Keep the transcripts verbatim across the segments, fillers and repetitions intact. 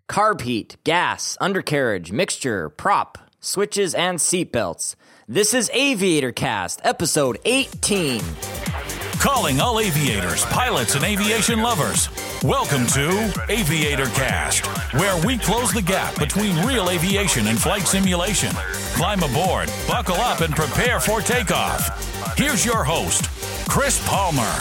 carb heat, gas, undercarriage, mixture, prop, switches, and seatbelts. This is Aviator Cast, episode eighteen. Calling all aviators, pilots, and aviation lovers. Welcome to Aviator Cast, where we close the gap between real aviation and flight simulation. Climb aboard, buckle up, and prepare for takeoff. Here's your host, Chris Palmer.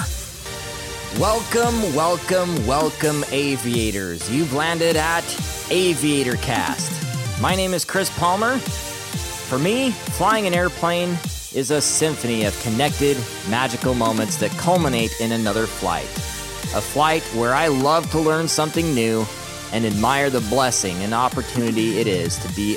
Welcome, welcome, welcome, aviators. You've landed at Aviator Cast. My name is Chris Palmer. For me, flying an airplane is a symphony of connected, magical moments that culminate in another flight. A flight where I love to learn something new and admire the blessing and opportunity it is to be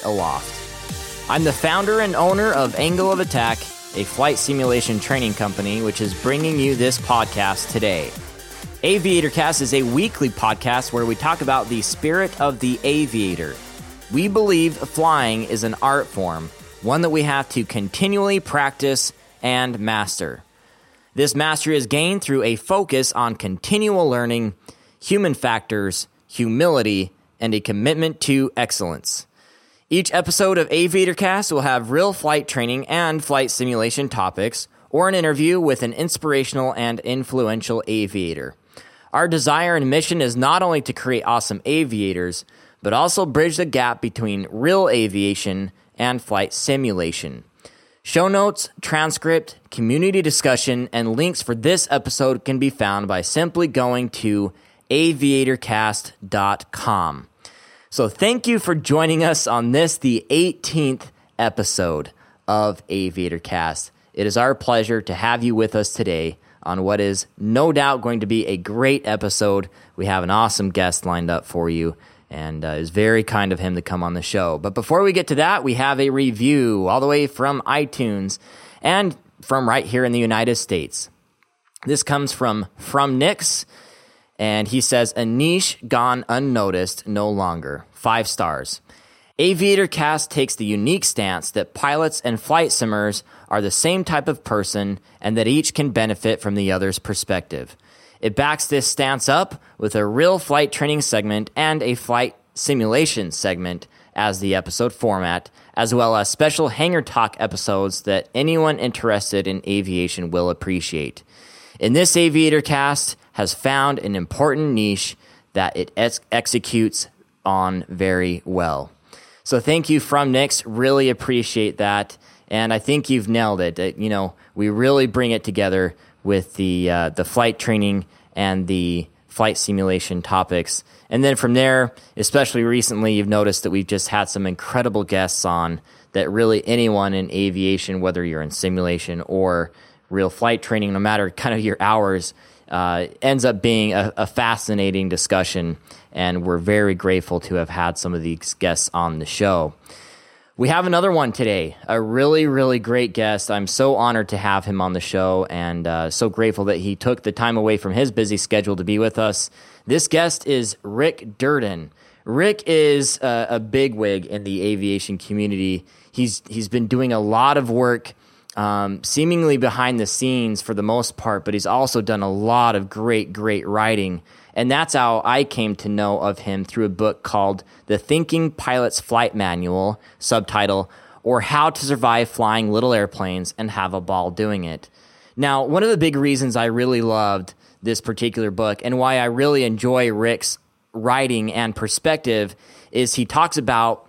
aloft. I'm the founder and owner of Angle of Attack, a flight simulation training company, which is bringing you this podcast today. Aviator Cast is a weekly podcast where we talk about the spirit of the aviator. We believe flying is an art form, one that we have to continually practice and master. This mastery is gained through a focus on continual learning, human factors, humility, and a commitment to excellence. Each episode of Aviator Cast will have real flight training and flight simulation topics, or an interview with an inspirational and influential aviator. Our desire and mission is not only to create awesome aviators, but also bridge the gap between real aviation and flight simulation. Show notes, transcript, community discussion, and links for this episode can be found by simply going to aviator cast dot com. So thank you for joining us on this, the eighteenth episode of Aviator Cast. It is our pleasure to have you with us today on what is no doubt going to be a great episode. We have an awesome guest lined up for you, and uh, it's very kind of him to come on the show. But before we get to that, we have a review all the way from iTunes and from right here in the United States. This comes from From Nix, and he says, "A niche gone unnoticed no longer. Five stars. Aviator Cast takes the unique stance that pilots and flight simmers are the same type of person and that each can benefit from the other's perspective. It backs this stance up with a real flight training segment and a flight simulation segment as the episode format, as well as special hangar talk episodes that anyone interested in aviation will appreciate. In this Aviator Cast has found an important niche that it ex- executes on very well." So thank you, From Nix. Really appreciate that. And I think you've nailed it. Uh, you know, we really bring it together with the uh, the flight training and the flight simulation topics. And then from there, especially recently, you've noticed that we've just had some incredible guests on that really anyone in aviation, whether you're in simulation or real flight training, no matter kind of your hours, uh, ends up being a, a fascinating discussion. And we're very grateful to have had some of these guests on the show. We have another one today, a really, really great guest. I'm so honored to have him on the show, and uh, so grateful that he took the time away from his busy schedule to be with us. This guest is Rick Durden. Rick is uh, a bigwig in the aviation community. He's he's been doing a lot of work, um, seemingly behind the scenes for the most part, but he's also done a lot of great, great writing. And that's how I came to know of him, through a book called The Thinking Pilot's Flight Manual, subtitle, or How to Survive Flying Little Airplanes and Have a Ball Doing It. Now, one of the big reasons I really loved this particular book and why I really enjoy Rick's writing and perspective is he talks about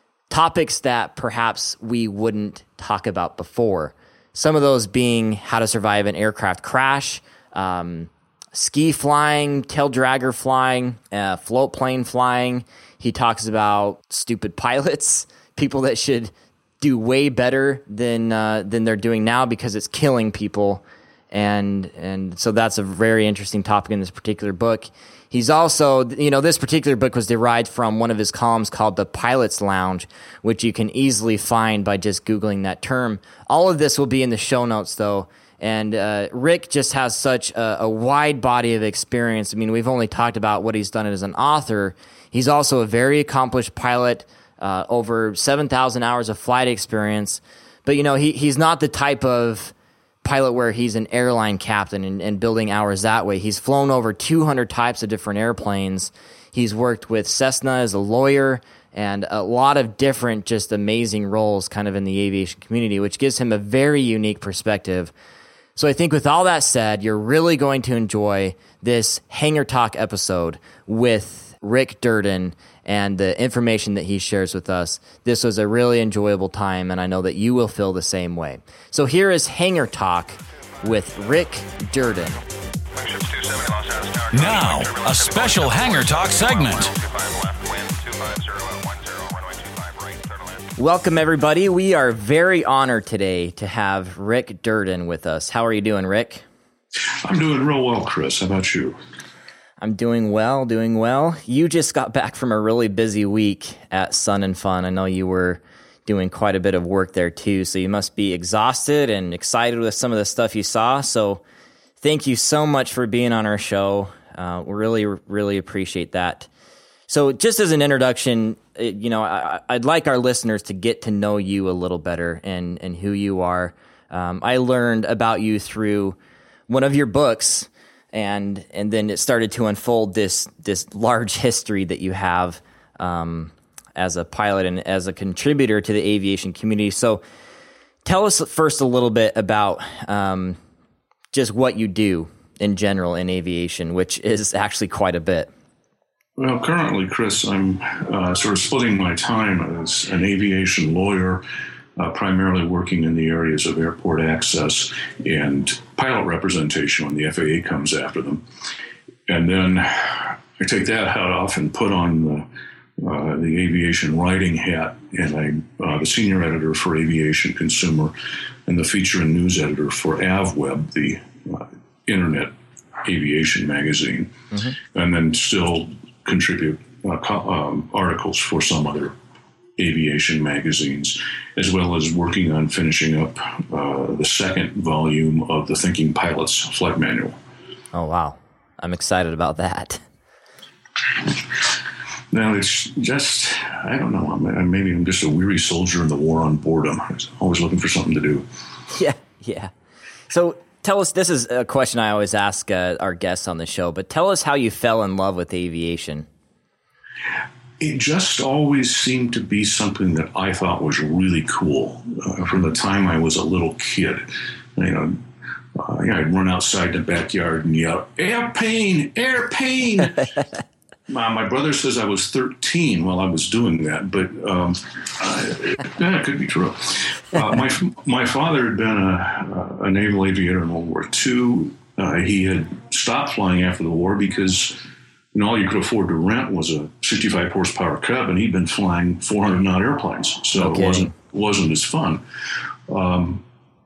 topics that perhaps we wouldn't talk about before. Some of those being how to survive an aircraft crash, um, ski flying, tail dragger flying, uh, float plane flying. He talks about stupid pilots, people that should do way better than uh, than they're doing now because it's killing people. And and so that's a very interesting topic in this particular book. He's also, you know, this particular book was derived from one of his columns called The Pilot's Lounge, which you can easily find by just Googling that term. All of this will be in the show notes, though. And uh, Rick just has such a, a wide body of experience. I mean, we've only talked about what he's done as an author. He's also a very accomplished pilot, uh, over seven thousand hours of flight experience. But, you know, he he's not the type of pilot where he's an airline captain and, and building hours that way. He's flown over two hundred types of different airplanes. He's worked with Cessna as a lawyer and a lot of different just amazing roles kind of in the aviation community, which gives him a very unique perspective. So I think with all that said, you're really going to enjoy this Hangar Talk episode with Rick Durden and the information that he shares with us. This was a really enjoyable time, and I know that you will feel the same way. So here is Hangar Talk with Rick Durden. Now, a special Hangar Talk segment. Welcome, everybody. We are very honored today to have Rick Durden with us. How are you doing, Rick? I'm doing real well, Chris. How about you? I'm doing well, doing well. You just got back from a really busy week at Sun and Fun. I know you were doing quite a bit of work there too, so you must be exhausted and excited with some of the stuff you saw. So thank you so much for being on our show. Uh, we really, really appreciate that. So just as an introduction, you know, I, I'd like our listeners to get to know you a little better and, and who you are. Um, I learned about you through one of your books, and and then it started to unfold this this large history that you have um, as a pilot and as a contributor to the aviation community. So tell us first a little bit about um, just what you do in general in aviation, which is actually quite a bit. Well, currently, Chris, I'm uh, sort of splitting my time as an aviation lawyer, uh, primarily working in the areas of airport access and pilot representation when the F A A comes after them. And then I take that hat off and put on the, uh, the aviation writing hat, and I'm uh, the senior editor for Aviation Consumer and the feature and news editor for AvWeb, the uh, internet aviation magazine, mm-hmm. and then still contribute uh, um, articles for some other aviation magazines, as well as working on finishing up uh, the second volume of the Thinking Pilots Flight Manual. Oh, wow. I'm excited about that. Now, it's just, I don't know, I'm, maybe I'm just a weary soldier in the war on boredom. I'm always looking for something to do. Yeah, yeah. So tell us, this is a question I always ask uh, our guests on the show, but tell us how you fell in love with aviation. It just always seemed to be something that I thought was really cool uh, from the time I was a little kid. You know, uh, I'd run outside the backyard and yell, "Airplane, airplane!" my, my brother says I was thirteen while I was doing that, but um, uh, yeah, it could be true. Uh, my my father had been a, a naval aviator in World War Two. Uh, he had stopped flying after the war because you know, all you could afford to rent was a sixty-five horsepower Cub, and he'd been flying four hundred knot airplanes, so okay. it wasn't wasn't as fun. Um,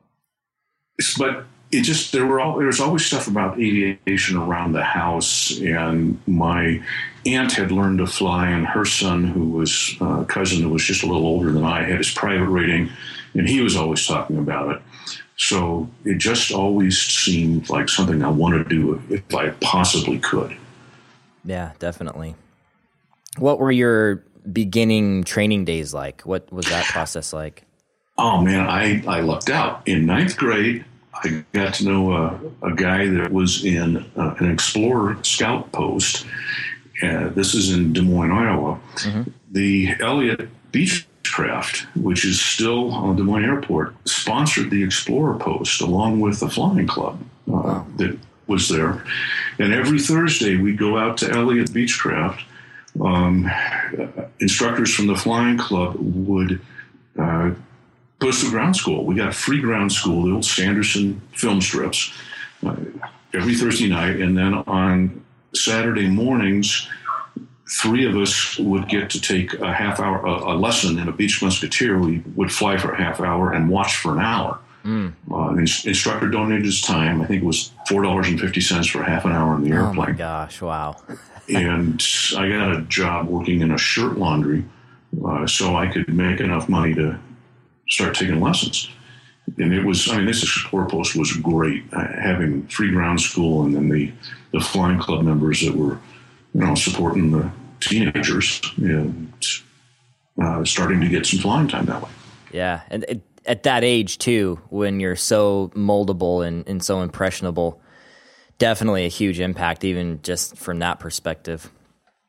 but it just there were all there was always stuff about aviation around the house, and my aunt had learned to fly, and her son, who was uh, a cousin who was just a little older than I, had his private rating, and he was always talking about it. So it just always seemed like something I wanted to do if I possibly could. Yeah, definitely. What were your beginning training days like? What was that process like? Oh, man, I, I lucked out. In ninth grade, I got to know a, a guy that was in uh, an Explorer Scout post. Uh, this is in Des Moines, Iowa. Mm-hmm. The Elliott Beechcraft, which is still on Des Moines Airport, sponsored the Explorer post along with the Flying Club uh, wow. that was there. And every Thursday we'd go out to Elliott Beechcraft. Um, instructors from the Flying Club would uh, put us to ground school. We got free ground school, the old Sanderson film strips, uh, every Thursday night. And then on Saturday mornings, three of us would get to take a half hour, a, a lesson in a Beech Musketeer. We would fly for a half hour and watch for an hour. Mm. Uh, the instructor donated his time. I think it was four dollars and fifty cents for half an hour in the airplane. Oh, my gosh. Wow. And I got a job working in a shirt laundry uh, so I could make enough money to start taking lessons. And it was, I mean, this Explorer post was great, uh, having free ground school and then the, the Flying Club members that were, you know, supporting the teenagers and uh, starting to get some flying time that way. Yeah. And it, at that age, too, when you're so moldable and, and so impressionable, definitely a huge impact, even just from that perspective.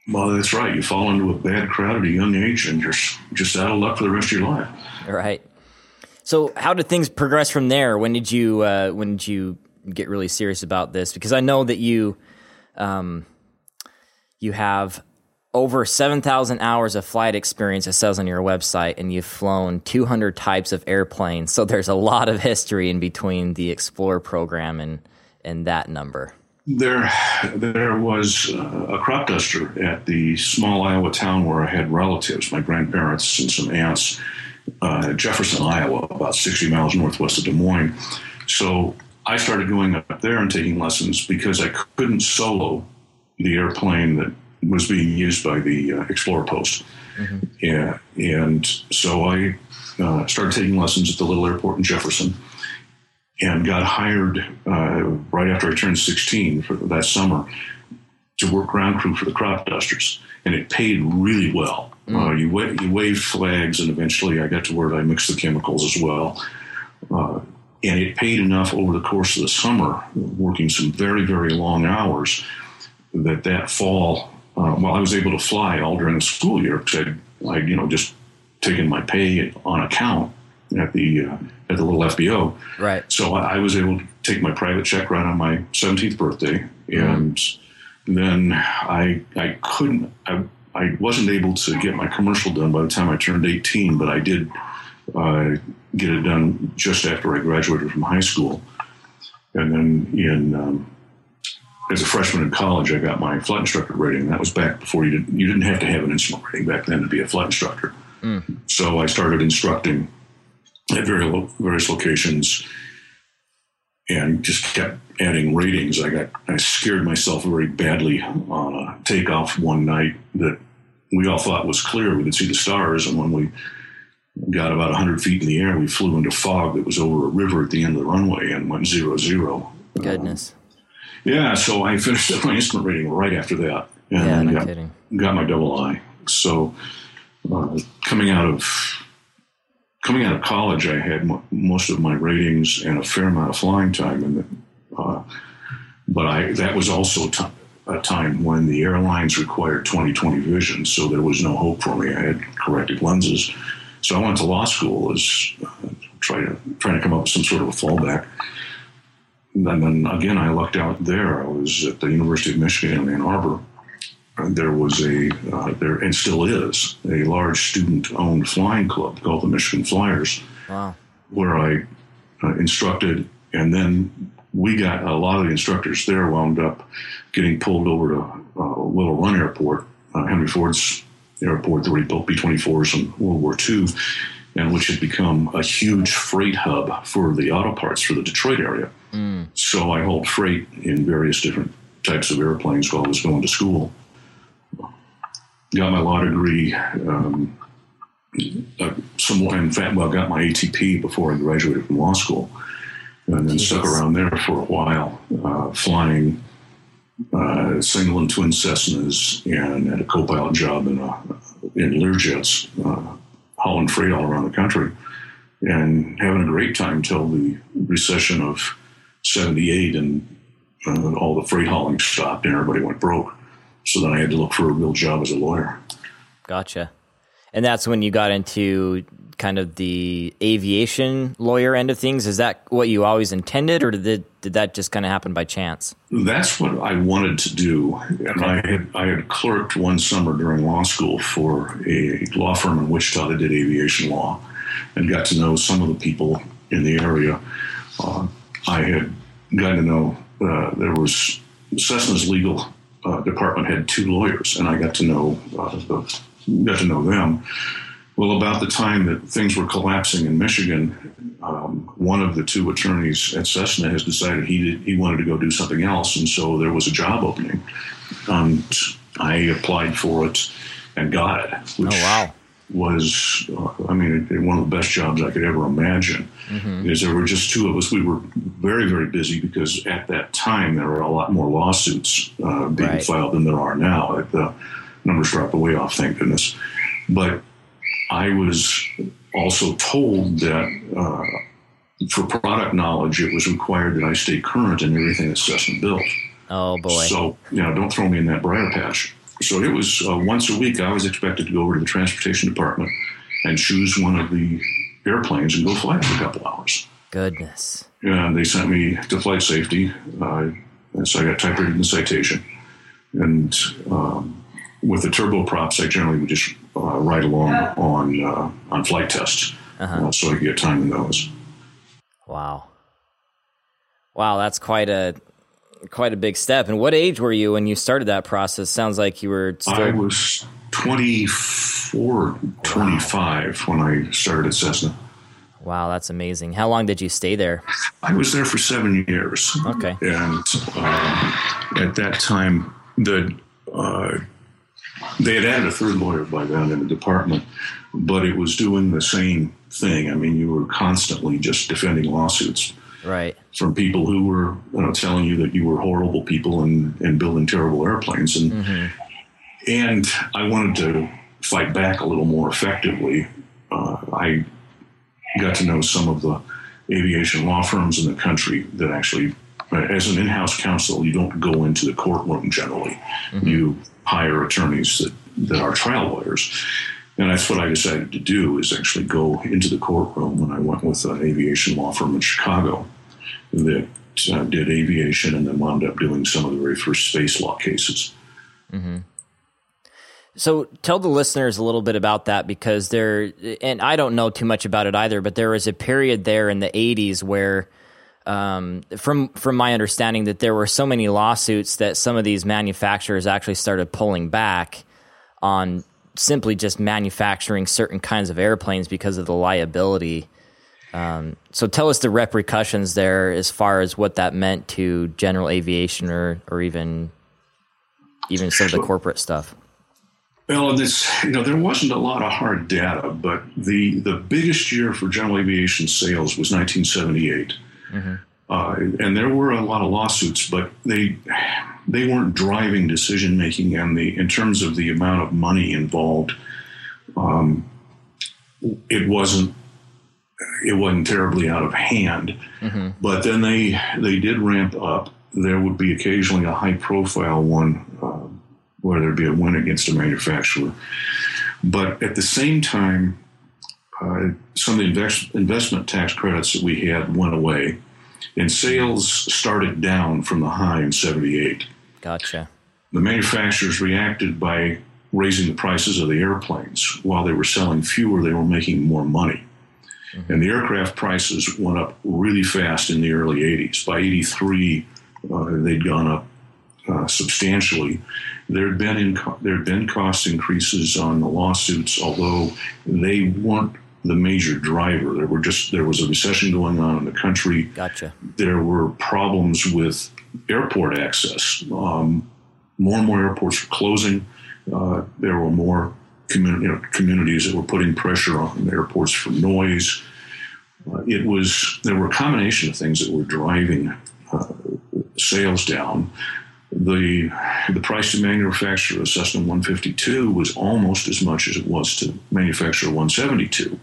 Well, that's right. You fall into a bad crowd at a young age, and you're just out of luck for the rest of your life. Right. So, how did things progress from there? When did you uh, when did you get really serious about this? Because I know that you um, you have over seven thousand hours of flight experience, it says on your website, and you've flown two hundred types of airplanes. So there's a lot of history in between the Explorer program and, and that number. There there was uh, a crop duster at the small Iowa town where I had relatives, my grandparents and some aunts, uh, Jefferson, Iowa, about sixty miles northwest of Des Moines. So I started going up there and taking lessons because I couldn't solo the airplane that was being used by the uh, Explorer post. Mm-hmm. Yeah, and so I uh, started taking lessons at the little airport in Jefferson and got hired uh, right after I turned sixteen for that summer to work ground crew for the crop dusters. And it paid really well. Mm. Uh, you, wa- you waved flags, and eventually I got to where I mixed the chemicals as well. Uh, and it paid enough over the course of the summer, working some very, very long hours, that that fall, Uh, well, I was able to fly all during the school year because I'd, I'd, you know, just taken my pay on account at the uh, at the little F B O. Right. So I, I was able to take my private check right on my seventeenth birthday, and mm. then I I couldn't I I wasn't able to get my commercial done by the time I turned eighteen, but I did uh, get it done just after I graduated from high school, and then in. Um, As a freshman in college, I got my flight instructor rating. That was back before you didn't you didn't have to have an instrument rating back then to be a flight instructor. Mm. So I started instructing at very lo- various locations and just kept adding ratings. I got I scared myself very badly on a takeoff one night that we all thought was clear. We could see the stars, and when we got about one hundred feet in the air, we flew into fog that was over a river at the end of the runway and went zero zero. Goodness. Um, Yeah, so I finished up my instrument rating right after that, and yeah, no got, kidding. got my double I. So uh, coming out of coming out of college, I had m- most of my ratings and a fair amount of flying time, and uh, but I that was also t- a time when the airlines required twenty twenty vision, so there was no hope for me. I had corrected lenses, so I went to law school as uh, trying to trying to come up with some sort of a fallback. And then again, I lucked out there. I was at the University of Michigan in Ann Arbor. And there was a, uh, there and still is, a large student-owned flying club called the Michigan Flyers, wow. where I uh, instructed. And then we got, a lot of the instructors there wound up getting pulled over to uh, Willow Run Airport, uh, Henry Ford's airport, where he built B twenty-fours in World War Two, and which had become a huge freight hub for the auto parts for the Detroit area. Mm. So I hauled freight in various different types of airplanes while I was going to school. Got my law degree, um, uh, somewhat, in fact, well, got my A T P before I graduated from law school, and then Jesus. stuck around there for a while, uh, flying uh, single and twin Cessnas, and had a co-pilot job in, a, in Learjets, uh, hauling freight all around the country, and having a great time till the recession of seventy-eight, and uh, all the freight hauling stopped and everybody went broke. So then I had to look for a real job as a lawyer. Gotcha. And that's when you got into kind of the aviation lawyer end of things. Is that what you always intended, or did did that just kind of happen by chance? That's what I wanted to do. And okay. I had I had clerked one summer during law school for a law firm in Wichita that did aviation law, and got to know some of the people in the area. Uh, I had gotten to know uh, there was Cessna's legal uh, department had two lawyers, and I got to know uh, the, got to know them. Well, about the time that things were collapsing in Michigan, um, one of the two attorneys at Cessna has decided he did, he wanted to go do something else, and so there was a job opening, and I applied for it and got it. Which oh wow! Was uh, I mean it, one of the best jobs I could ever imagine. Mm-hmm. Because there were just two of us. We were very very busy because at that time there were a lot more lawsuits uh, being right. filed than there are now. The numbers dropped way off, thank goodness. But I was also told that uh, for product knowledge, it was required that I stay current in everything that Cessna built. Oh, boy. So, you know, don't throw me in that briar patch. so it was uh, once a week I was expected to go over to the transportation department and choose one of the airplanes and go fly it for a couple hours. Goodness. And they sent me to flight safety, uh, and so I got type rated in the citation. And um, with the turboprops, I generally would just uh, ride along on uh, on flight tests, uh-huh. uh, so I could get time in those. Wow. Wow, that's quite a quite a big step. And what age were you when you started that process? Sounds like you were still... I was twenty-four, twenty-five wow. when I started at Cessna. Wow, that's amazing. How long did you stay there? I was there for seven years. Okay. And uh, at that time, the uh, they had added a third lawyer by then in the department, but it was doing the same thing. I mean, you were constantly just defending lawsuits. Right. From people who were, you know, telling you that you were horrible people and, and building terrible airplanes. And mm-hmm. and I wanted to fight back a little more effectively. Uh, I got to know some of the aviation law firms in the country that actually, as an in-house counsel, you don't go into the courtroom generally. Mm-hmm. You hire attorneys that, that are trial lawyers. And that's what I decided to do, is actually go into the courtroom when I went with an aviation law firm in Chicago that uh, did aviation and then wound up doing some of the very first space law cases. Mm-hmm. So tell the listeners a little bit about that, because there, and I don't know too much about it either, but there was a period there in the eighties where, um, from from my understanding, that there were so many lawsuits that some of these manufacturers actually started pulling back on simply just manufacturing certain kinds of airplanes because of the liability. Um, so tell us the repercussions there as far as what that meant to general aviation or, or even even some of the corporate stuff. Well, this, you know, there wasn't a lot of hard data, but the, the biggest year for general aviation sales was nineteen seventy-eight. Mm-hmm. Uh, and there were a lot of lawsuits, but they they weren't driving decision making, and the in terms of the amount of money involved, um, it wasn't it wasn't terribly out of hand. Mm-hmm. But then they they did ramp up. There would be occasionally a high profile one uh, where there'd be a win against a manufacturer, but at the same time, uh, some of the invest, investment tax credits that we had went away. And sales started down from the high in seventy-eight. Gotcha. The manufacturers reacted by raising the prices of the airplanes. While they were selling fewer, they were making more money. Mm-hmm. And the aircraft prices went up really fast in the early eighties. By eighty-three, uh, they'd gone up uh, substantially. There had been in, there had been cost increases on the lawsuits, although they weren't the major driver. There were just there was a recession going on in the country. Gotcha. There were problems with airport access. Um, more and more airports were closing. Uh, there were more commun- you know, communities that were putting pressure on airports for noise. Uh, it was there were a combination of things that were driving uh, sales down. The the price to manufacture a Cessna one fifty-two was almost as much as it was to manufacture a one seventy-two.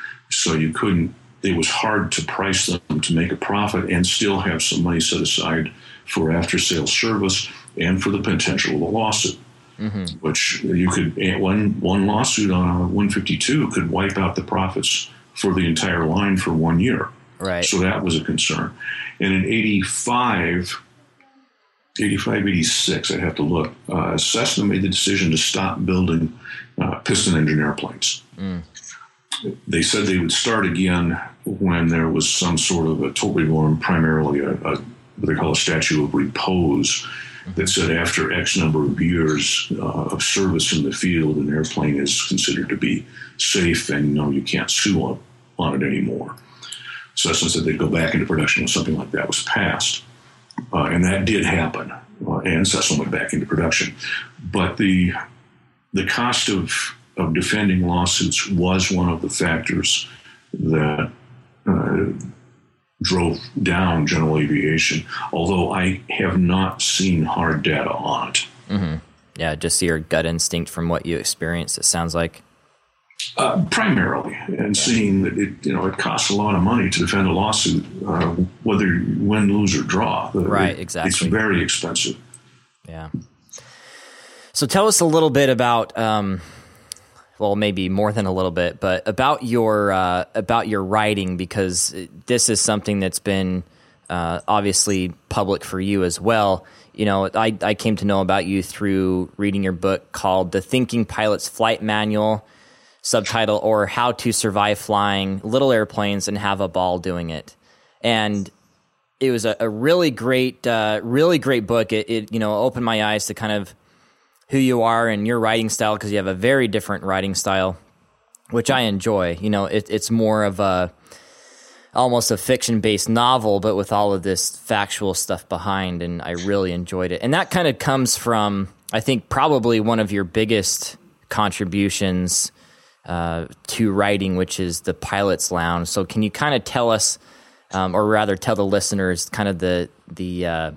So you couldn't, it was hard to price them to make a profit and still have some money set aside for after-sales service and for the potential of a lawsuit, mm-hmm. which you could, one, one lawsuit on a one fifty-two could wipe out the profits for the entire line for one year. Right. So that was a concern. And in eighty-five, eighty-five, eighty-six, I'd have to look, uh, Cessna made the decision to stop building uh, piston engine airplanes. Mm. They said they would start again when there was some sort of a tort reform, primarily a, a what they call a statute of repose, that said after X number of years uh, of service in the field, an airplane is considered to be safe and no, you can't sue on, on it anymore. Cessna said they'd go back into production when something like that was passed. Uh, and that did happen. Uh, and Cessna went back into production. But the the cost of of defending lawsuits was one of the factors that uh, drove down general aviation, although I have not seen hard data on it. Mm-hmm. Yeah, just your gut instinct from what you experienced, it sounds like. Uh, primarily, and yeah. seeing that it, you know, it costs a lot of money to defend a lawsuit, uh, whether you win, lose, or draw. Right, it, exactly. It's very expensive. Yeah. So tell us a little bit about, um, well, maybe more than a little bit, but about your uh, about your writing, because this is something that's been uh, obviously public for you as well. You know, I, I came to know about you through reading your book called The Thinking Pilot's Flight Manual, subtitle, or How to Survive Flying Little Airplanes and Have a Ball Doing It. And it was a, a really great, uh, really great book. It, it, you know, opened my eyes to kind of who you are and your writing style, because you have a very different writing style, which I enjoy. You know, it, it's more of a almost a fiction-based novel, but with all of this factual stuff behind, and I really enjoyed it. And that kind of comes from, I think, probably one of your biggest contributions uh, to writing, which is the Pilot's Lounge. So can you kind of tell us, um, or rather tell the listeners, kind of the, the uh,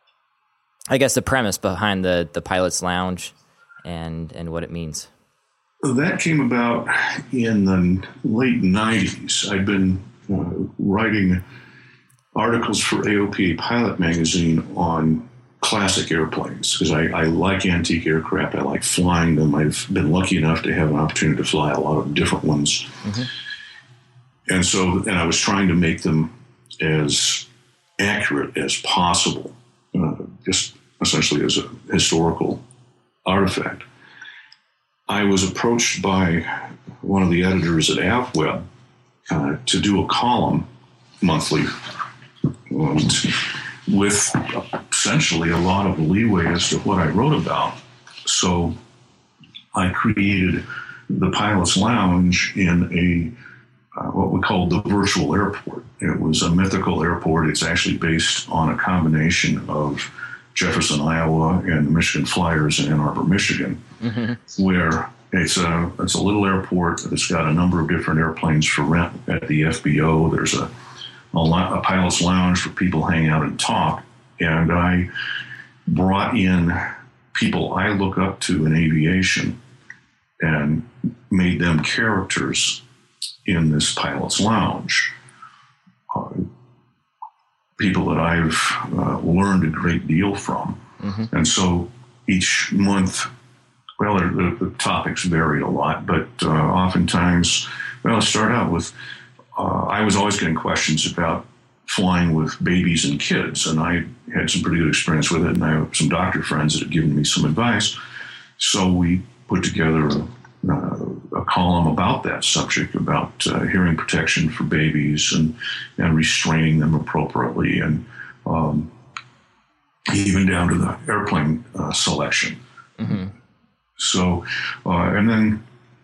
I guess, the premise behind the, the Pilot's Lounge and, and what it means? That came about in the late nineties. I'd been Uh, writing articles for A O P A Pilot Magazine on classic airplanes, because I, I like antique aircraft. I like flying them. I've been lucky enough to have an opportunity to fly a lot of different ones. Mm-hmm. And so, and I was trying to make them as accurate as possible, uh, just essentially as a historical artifact. I was approached by one of the editors at AvWeb Uh, to do a column monthly um, with essentially a lot of leeway as to what I wrote about. So I created the Pilot's Lounge in a uh, what we called the virtual airport. It was a mythical airport. It's actually based on a combination of Jefferson, Iowa, and the Michigan Flyers in Ann Arbor, Michigan, mm-hmm. where It's a it's a little airport that's got a number of different airplanes for rent at the F B O. There's a, a, a pilot's lounge for people hang out and talk. And I brought in people I look up to in aviation and made them characters in this pilot's lounge. Uh, people that I've uh, learned a great deal from. Mm-hmm. And so each month, well, the, the topics vary a lot, but uh, oftentimes, well, I start out with, uh, I was always getting questions about flying with babies and kids, and I had some pretty good experience with it, and I have some doctor friends that had given me some advice. So we put together a, uh, a column about that subject, about uh, hearing protection for babies and, and restraining them appropriately, and um, even down to the airplane uh, selection. Mm-hmm. So, uh, and then,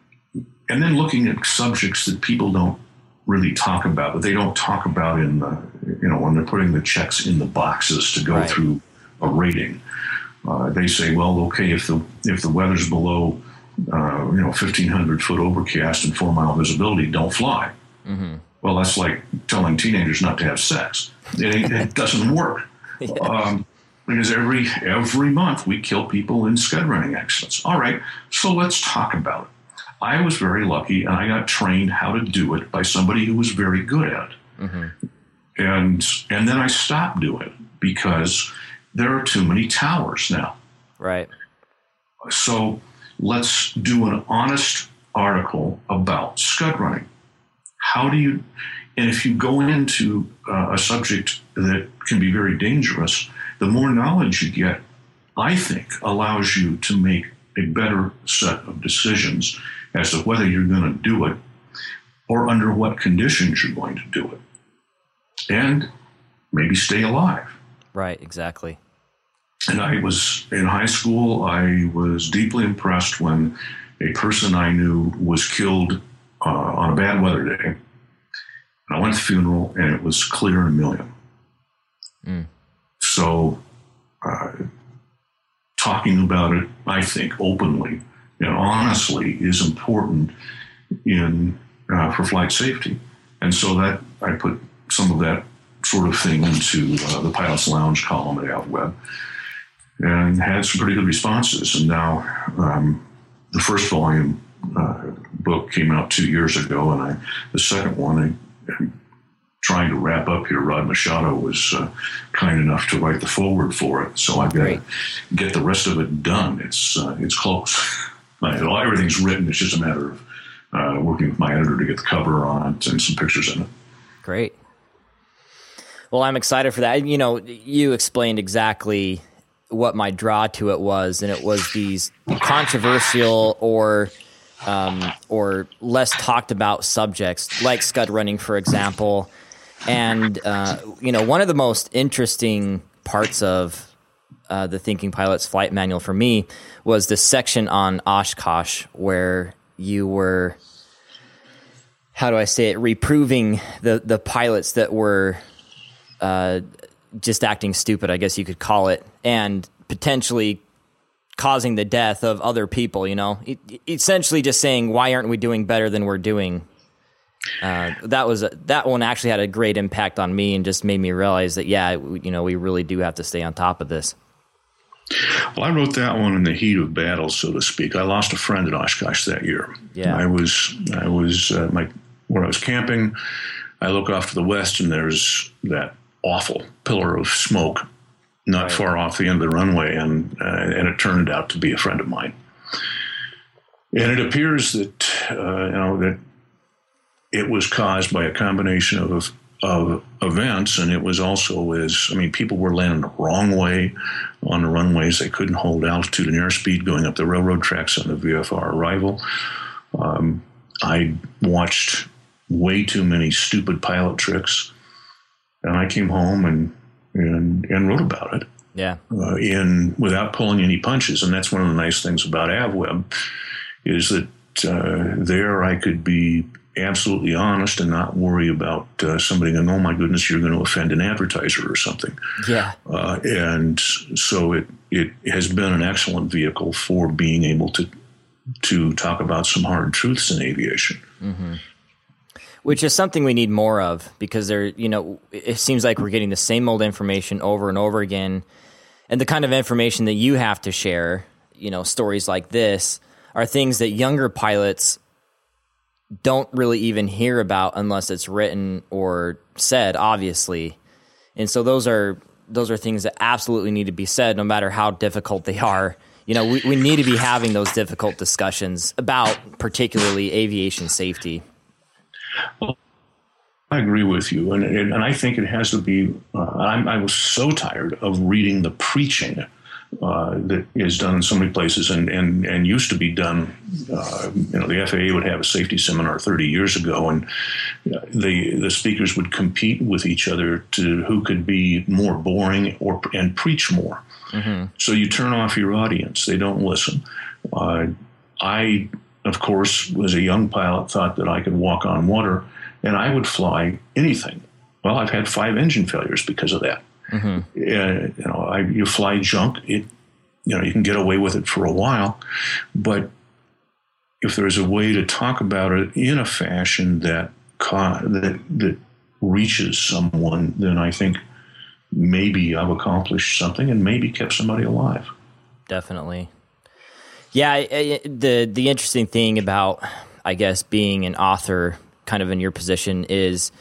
and then looking at subjects that people don't really talk about, that they don't talk about in the, you know, when they're putting the checks in the boxes to go right. through a rating. Uh, they say, well, okay, if the if the weather's below, uh, you know, fifteen hundred foot overcast and four mile visibility, don't fly. Mm-hmm. Well, that's like telling teenagers not to have sex. It, it doesn't work. yeah. Um, Because every every month we kill people in scud running accidents. All right, so let's talk about it. I was very lucky, and I got trained how to do it by somebody who was very good at it. Mm-hmm. And and then I stopped doing it because there are too many towers now. Right. So let's do an honest article about scud running. How do you, and if you go into uh, a subject that can be very dangerous, the more knowledge you get, I think, allows you to make a better set of decisions as to whether you're going to do it or under what conditions you're going to do it, and maybe stay alive. Right, exactly. And I was in high school, I was deeply impressed when a person I knew was killed uh, on a bad weather day. And I went to the funeral, and it was clear a million. Mm. So uh, talking about it, I think, openly and honestly is important in uh, for flight safety. And so that I put some of that sort of thing into uh, the Pilot's Lounge column at AvWeb and had some pretty good responses. And now um, the first volume uh, book came out two years ago, and I, the second one, I, trying to wrap up here. Rod Machado was uh, kind enough to write the foreword for it, so I've got to get the rest of it done. It's uh, it's close. Everything's written. It's just a matter of uh, working with my editor to get the cover on it and some pictures in it. Great. Well, I'm excited for that. You know, you explained exactly what my draw to it was, and it was these controversial or um, or less talked about subjects, like scud running, for example. And uh, you know, one of the most interesting parts of uh, the Thinking Pilot's Flight Manual for me was the section on Oshkosh, where you were, how do I say it, reproving the the pilots that were uh, just acting stupid, I guess you could call it, and potentially causing the death of other people. You know, it, essentially just saying, why aren't we doing better than we're doing? Uh, that was a, that one actually had a great impact on me and just made me realize that, yeah, we, you know, we really do have to stay on top of this. Well, I wrote that one in the heat of battle, so to speak. I lost a friend at Oshkosh that year. Yeah, I was I was uh, my where I was camping. I look off to the west, and there's that awful pillar of smoke not right. far off the end of the runway, and uh, and it turned out to be a friend of mine. And it appears that uh, you know that it was caused by a combination of of events, and it was also as I mean, people were landing the wrong way on the runways. They couldn't hold altitude and airspeed going up the railroad tracks on the V F R arrival. Um, I watched way too many stupid pilot tricks, and I came home and and, and wrote about it. Yeah, uh, in without pulling any punches, and that's one of the nice things about AvWeb is that uh, there I could be absolutely honest and not worry about uh, somebody going, oh my goodness, you're going to offend an advertiser or something. Yeah. Uh, and so it it has been an excellent vehicle for being able to to talk about some hard truths in aviation. Mm-hmm. Which is something we need more of, because there, you know, it seems like we're getting the same old information over and over again. And the kind of information that you have to share, you know, stories like this, are things that younger pilots don't really even hear about unless it's written or said, obviously. And so those are those are things that absolutely need to be said, no matter how difficult they are. You know, we, we need to be having those difficult discussions about particularly aviation safety. Well, I agree with you, and and, and I think it has to be. Uh, I'm, I was so tired of reading the preaching uh, that is done in so many places, and and, and used to be done. Uh, you know, the F A A would have a safety seminar thirty years ago, and the the speakers would compete with each other to who could be more boring or and preach more. Mm-hmm. So you turn off your audience; they don't listen. Uh, I. Of course, as a young pilot, thought that I could walk on water, and I would fly anything. Well, I've had five engine failures because of that. Mm-hmm. Uh, you know, I, you fly junk, it, you know, you can get away with it for a while, but if there's a way to talk about it in a fashion that that that reaches someone, then I think maybe I've accomplished something and maybe kept somebody alive. Definitely. Yeah, the the interesting thing about, I guess, being an author kind of in your position is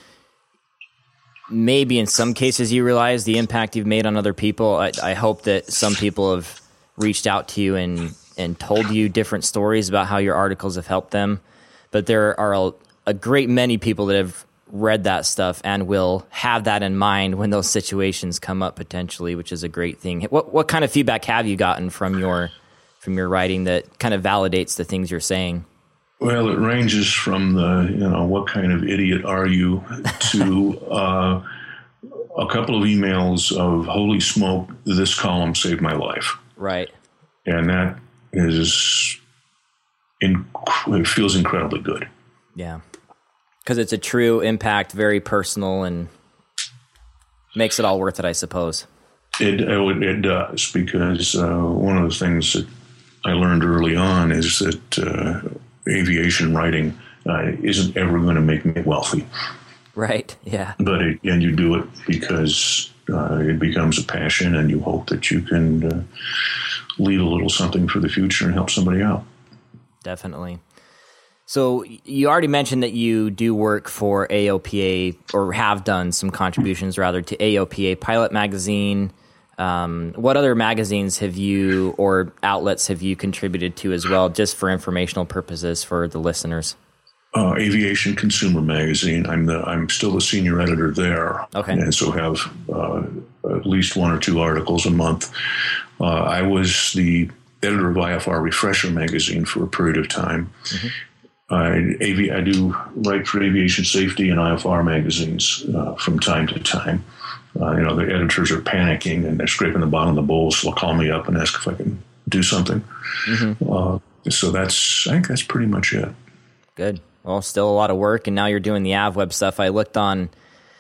maybe in some cases you realize the impact you've made on other people. I, I hope that some people have reached out to you and, and told you different stories about how your articles have helped them. But there are a, a great many people that have read that stuff and will have that in mind when those situations come up potentially, which is a great thing. What what kind of feedback have you gotten from your from your writing that kind of validates the things you're saying? Well, it ranges from the, you know, what kind of idiot are you to uh, a couple of emails of, holy smoke, this column saved my life. Right. And that is, inc- it feels incredibly good. Yeah. Because it's a true impact, very personal, and makes it all worth it, I suppose. It, it, it does, because uh, one of the things that I learned early on is that uh, aviation writing uh, isn't ever going to make me wealthy. Right, yeah. But it, and you do it because uh, it becomes a passion, and you hope that you can uh, leave a little something for the future and help somebody out. Definitely. So you already mentioned that you do work for A O P A, or have done some contributions rather to A O P A Pilot Magazine. Um, what other magazines have you or outlets have you contributed to as well, just for informational purposes for the listeners? Uh, Aviation Consumer Magazine. I'm the I'm still the senior editor there. Okay. And so have uh, at least one or two articles a month. Uh, I was the editor of I F R Refresher Magazine for a period of time. Mm-hmm. I, avi- I do write for aviation safety and I F R magazines uh, from time to time. Uh, you know, the editors are panicking and they're scraping the bottom of the bowl, so they'll call me up and ask if I can do something. Mm-hmm. Uh, so that's, I think that's pretty much it. Good. Well, still a lot of work, and now you're doing the AvWeb stuff. I looked on,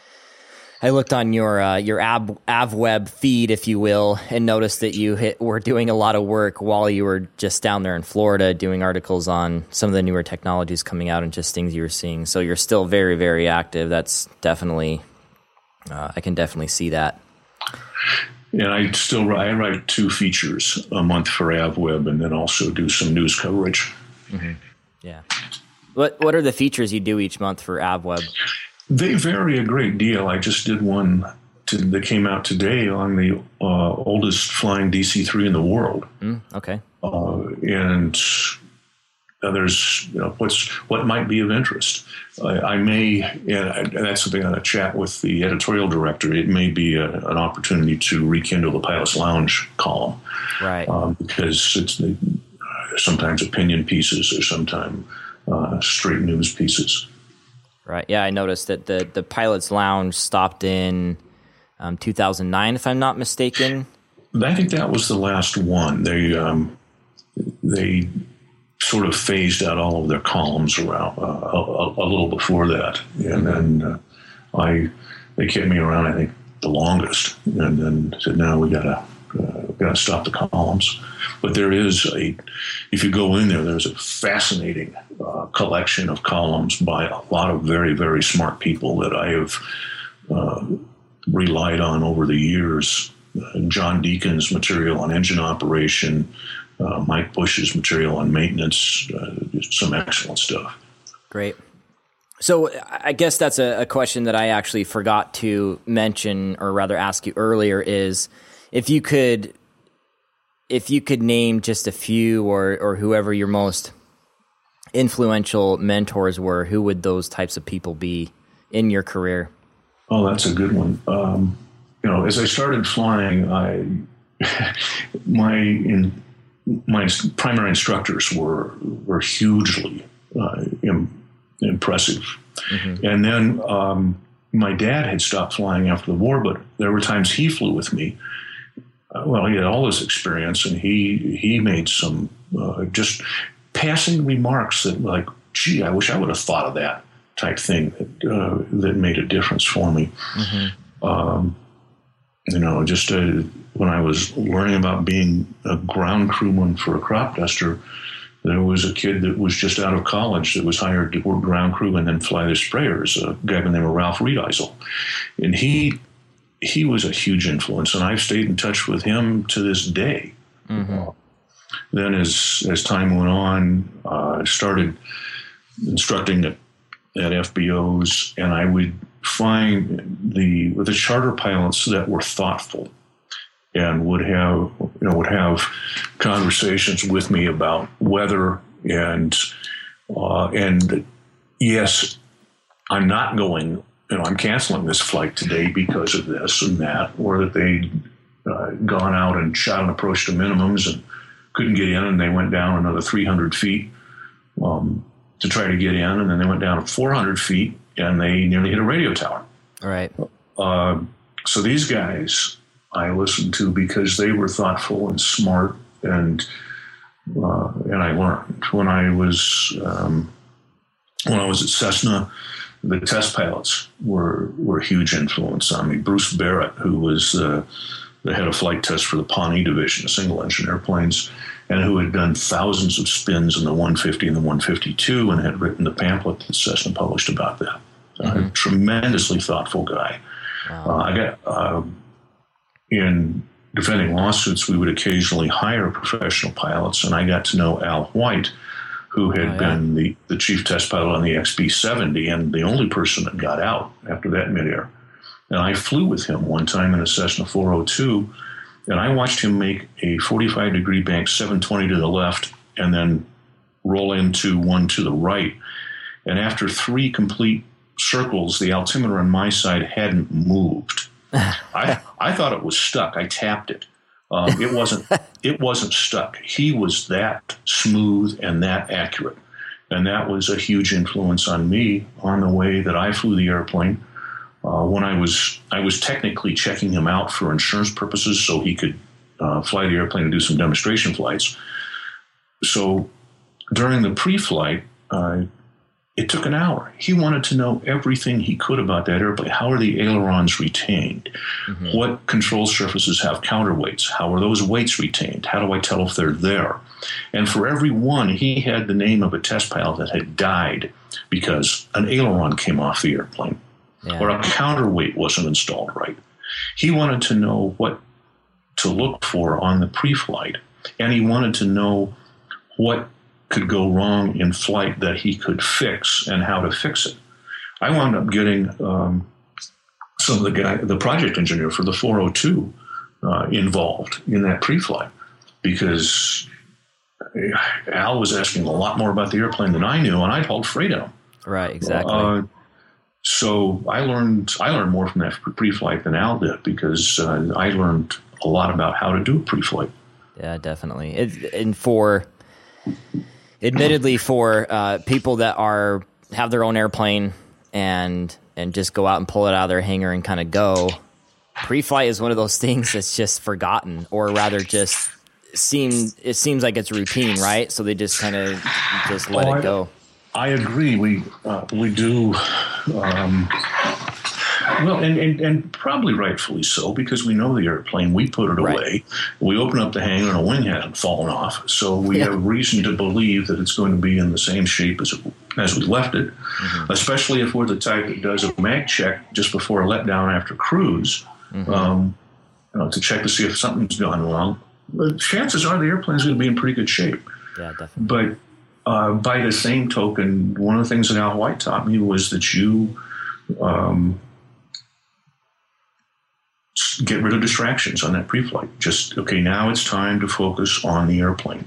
I looked on your uh, your Av, AvWeb feed, if you will, and noticed that you hit, were doing a lot of work while you were just down there in Florida doing articles on some of the newer technologies coming out and just things you were seeing. So you're still very, very active. That's definitely, uh, I can definitely see that. And I still write, I write two features a month for AvWeb, and then also do some news coverage. Mm-hmm. Yeah. What What are the features you do each month for AvWeb? They vary a great deal. I just did one to, that came out today on the uh, oldest flying D C three in the world. Mm, okay. Uh, and uh, there's you know, what's what might be of interest. I, I may, and, I, and that's something on a chat with the editorial director. It may be a, an opportunity to rekindle the Pilot's Lounge column, right? Um, because it's uh, sometimes opinion pieces or sometimes uh, straight news pieces. Right. Yeah, I noticed that the, the Pilot's Lounge stopped in um, two thousand nine, if I'm not mistaken. I think that was the last one. They um, they sort of phased out all of their columns around uh, a, a little before that, and then uh, I they kept me around, I think, the longest, and then said, "No, we gotta uh, we gotta stop the columns." But there is a, if you go in there, there's a fascinating uh, collection of columns by a lot of very, very smart people that I have uh, relied on over the years. Uh, John Deacon's material on engine operation, uh, Mike Bush's material on maintenance, uh, some excellent stuff. Great. So I guess that's a, a question that I actually forgot to mention, or rather ask you earlier, is if you could... If you could name just a few, or, or whoever your most influential mentors were, who would those types of people be in your career? Oh, that's a good one. Um, you know, as I started flying, I my in, my primary instructors were were hugely uh, im- impressive, mm-hmm. and then um, my dad had stopped flying after the war, but there were times he flew with me. Uh, well, he had all this experience, and he he made some uh, just passing remarks that, like, gee, I wish I would have thought of that type thing that, uh, that made a difference for me. Mm-hmm. Um, you know, just uh, when I was learning about being a ground crewman for a crop duster, there was a kid that was just out of college that was hired to work ground crew and then fly the sprayers, a guy by the name of Ralph Reedeisel. And he... He was a huge influence, and I've stayed in touch with him to this day. Mm-hmm. Uh, then as as time went on, uh, I started instructing at, at F B Os, and I would find the the charter pilots that were thoughtful and would have you know would have conversations with me about weather and uh, and yes, I'm not going. You know, I'm canceling this flight today because of this and that, or that they'd uh, gone out and shot an approach to minimums and couldn't get in, and they went down another three hundred feet um, to try to get in, and then they went down four hundred feet, and they nearly hit a radio tower. All right. Uh, so these guys I listened to because they were thoughtful and smart, and uh, and I learned. When I was um, when I was at Cessna, the test pilots were were a huge influence on me. Bruce Barrett, who was uh, the head of flight test for the Pawnee Division, the single-engine airplanes, and who had done thousands of spins in the one fifty and the one fifty-two and had written the pamphlet that Cessna published about that. Mm-hmm. A tremendously thoughtful guy. Wow. Uh, I got uh, in defending lawsuits, we would occasionally hire professional pilots, and I got to know Al White, who had oh, yeah. been the, the chief test pilot on the X B seventy and the only person that got out after that midair. And I flew with him one time in a Cessna four oh two, and I watched him make a forty-five degree bank seven twenty to the left and then roll into one to the right. And after three complete circles, the altimeter on my side hadn't moved. I I thought it was stuck. I tapped it. Um, it wasn't. It wasn't stuck. He was that smooth and that accurate, and that was a huge influence on me on the way that I flew the airplane. Uh, when I was I was technically checking him out for insurance purposes, so he could uh, fly the airplane and do some demonstration flights. So during the pre-flight, uh, it took an hour. He wanted to know everything he could about that airplane. How are the ailerons retained? Mm-hmm. What control surfaces have counterweights? How are those weights retained? How do I tell if they're there? And for every one, he had the name of a test pilot that had died because an aileron came off the airplane yeah. or a counterweight wasn't installed right. He wanted to know what to look for on the pre-flight, and he wanted to know what could go wrong in flight that he could fix and how to fix it. I wound up getting um, some of the guy, the project engineer for the four oh two uh, involved in that pre-flight because Al was asking a lot more about the airplane than I knew, and I'd hauled freight in him. Right, exactly. Uh, so I learned I learned more from that pre-flight than Al did because uh, I learned a lot about how to do a pre-flight. Yeah, definitely. It, and for admittedly, for uh, people that are have their own airplane and and just go out and pull it out of their hangar and kind of go, pre-flight is one of those things that's just forgotten, or rather, just seem it seems like it's routine, right? So they just kind of just let oh, it go. I, I agree. We uh, we do. Um, Well, and, and, and probably rightfully so, because we know the airplane, we put it right. away, we open up the hangar and a wing hasn't fallen off, so we yeah. have reason to believe that it's going to be in the same shape as it, as we left it, mm-hmm. especially if we're the type that does a mag check just before a letdown after cruise, mm-hmm. um, you know, to check to see if something's gone wrong. But chances are the airplane's going to be in pretty good shape. Yeah, definitely. But uh, by the same token, one of the things that Al White taught me was that you um, – get rid of distractions on that pre-flight. Just, okay, now it's time to focus on the airplane.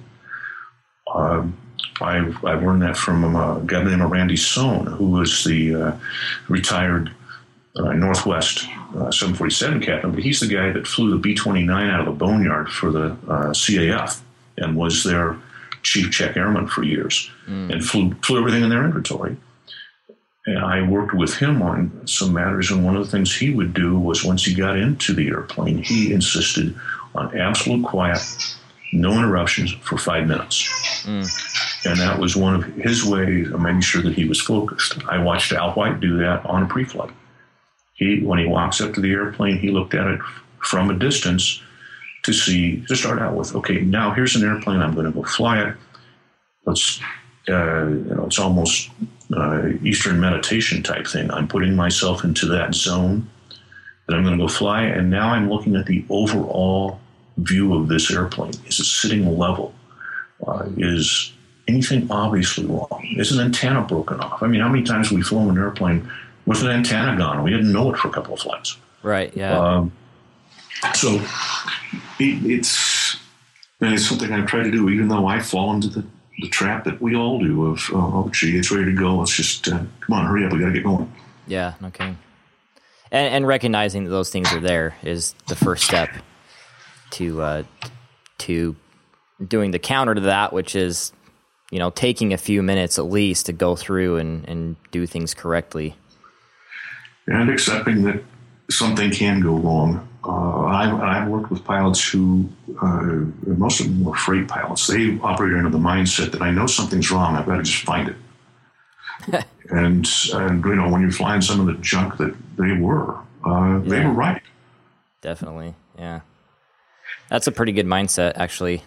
Um, I've, I've learned that from a guy named Randy Sohn, who was the uh, retired uh, Northwest uh, seven forty-seven captain, but he's the guy that flew the B twenty-nine out of the boneyard for the uh, C A F and was their chief check airman for years mm. and flew, flew everything in their inventory. And I worked with him on some matters, and one of the things he would do was once he got into the airplane, he insisted on absolute quiet, no interruptions for five minutes. Mm. And that was one of his ways of making sure that he was focused. I watched Al White do that on a pre-flight. He, when he walks up to the airplane, he looked at it from a distance to see, to start out with, okay, now here's an airplane, I'm going to go fly it. Let's, uh, you know, it's almost Uh, Eastern meditation type thing. I'm putting myself into that zone that I'm going to go fly, and now I'm looking at the overall view of this airplane. Is it sitting level? Uh, is anything obviously wrong? Is an antenna broken off? I mean, how many times have we flown an airplane with an antenna gone and we didn't know it for a couple of flights? Right, yeah. Um, so it, it's, it's something I try to do, even though I fall into the the trap that we all do of, oh, gee, it's ready to go. Let's just, uh, come on, hurry up. We got to get going. Yeah, okay. And, and recognizing that those things are there is the first step to uh, to doing the counter to that, which is, you know, taking a few minutes at least to go through and, and do things correctly. And accepting that something can go wrong. Uh, I've, I've worked with pilots who, uh, most of them were freight pilots. They operate under the mindset that I know something's wrong, I've got to just find it. and, and, you know, when you're flying some of the junk that they were, uh, they yeah. were right. Definitely, yeah. That's a pretty good mindset, actually.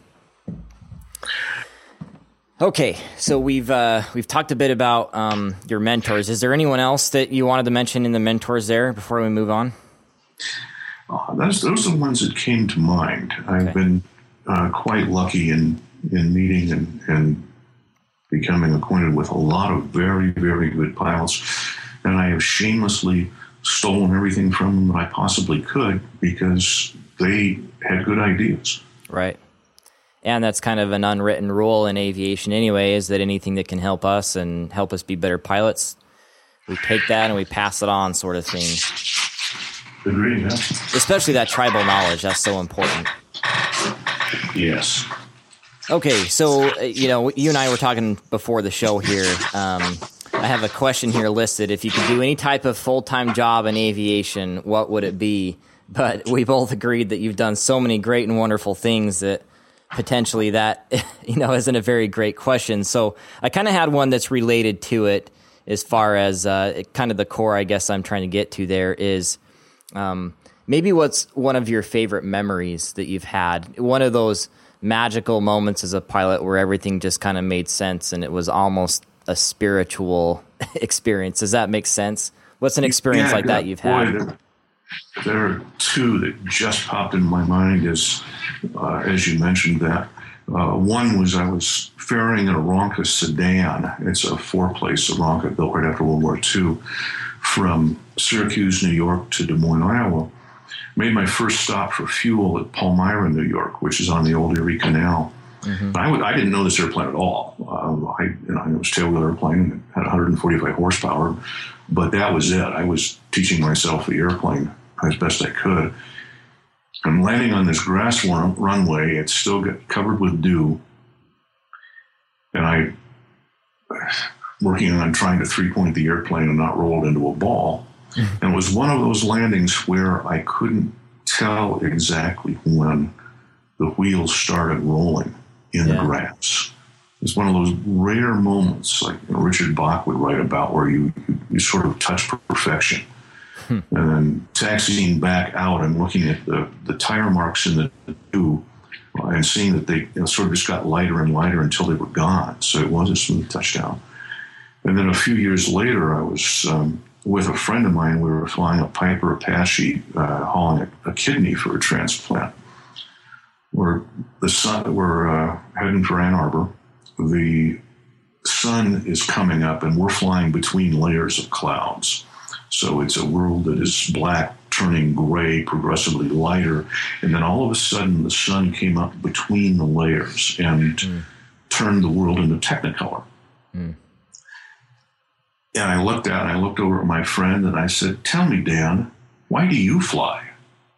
Okay, so we've uh, we've talked a bit about um, your mentors. Is there anyone else that you wanted to mention in the mentors there before we move on? Uh, those, those are the ones that came to mind. I've okay. been uh, quite lucky in, in meeting and, and becoming acquainted with a lot of very, very good pilots. And I have shamelessly stolen everything from them that I possibly could because they had good ideas. Right. And that's kind of an unwritten rule in aviation anyway, is that anything that can help us and help us be better pilots, we take that and we pass it on, sort of thing. Agreed, yeah. Especially that tribal knowledge. That's so important. Yes. Okay, so, you know, you and I were talking before the show here. Um, I have a question here listed. If you could do any type of full-time job in aviation, what would it be? But we both agreed that you've done so many great and wonderful things that potentially that, you know, isn't a very great question. So I kind of had one that's related to it as far as uh, kind of the core, I guess I'm trying to get to there is um, maybe what's one of your favorite memories that you've had? One of those magical moments as a pilot where everything just kind of made sense and it was almost a spiritual experience. Does that make sense? What's an experience yeah, like that you've boy, had? There, there are two that just popped in my mind as, uh, as you mentioned that. Uh, one was I was ferrying an Aeronca sedan. It's a four-place Aeronca built right after World War Two from Syracuse, New York to Des Moines, Iowa. Made my first stop for fuel at Palmyra, New York, which is on the old Erie Canal. Mm-hmm. I, would, I didn't know this airplane at all. Um, I, you know, it was a tailwheel airplane and it had one hundred forty-five horsepower, but that was it. I was teaching myself the airplane as best I could. I'm landing on this grass run, runway. It's still got covered with dew, and I working on trying to three-point the airplane and not roll it into a ball. Mm-hmm. And it was one of those landings where I couldn't tell exactly when the wheels started rolling in yeah. the grass. It's one of those rare moments, like you know, Richard Bach would write about, where you, you, you sort of touch perfection. Hmm. And then taxiing back out and looking at the, the tire marks in the dew uh, and seeing that they you know, sort of just got lighter and lighter until they were gone. So it was a smooth touchdown. And then a few years later, I was um, with a friend of mine. We were flying a Piper Apache, uh, hauling a, a kidney for a transplant. We're, the sun, we're uh, heading for Ann Arbor. The sun is coming up, and we're flying between layers of clouds. So it's a world that is black, turning gray, progressively lighter. And then all of a sudden, the sun came up between the layers and mm. turned the world into Technicolor. Mm. And I looked out, and I looked over at my friend, and I said, "Tell me, Dan, why do you fly?"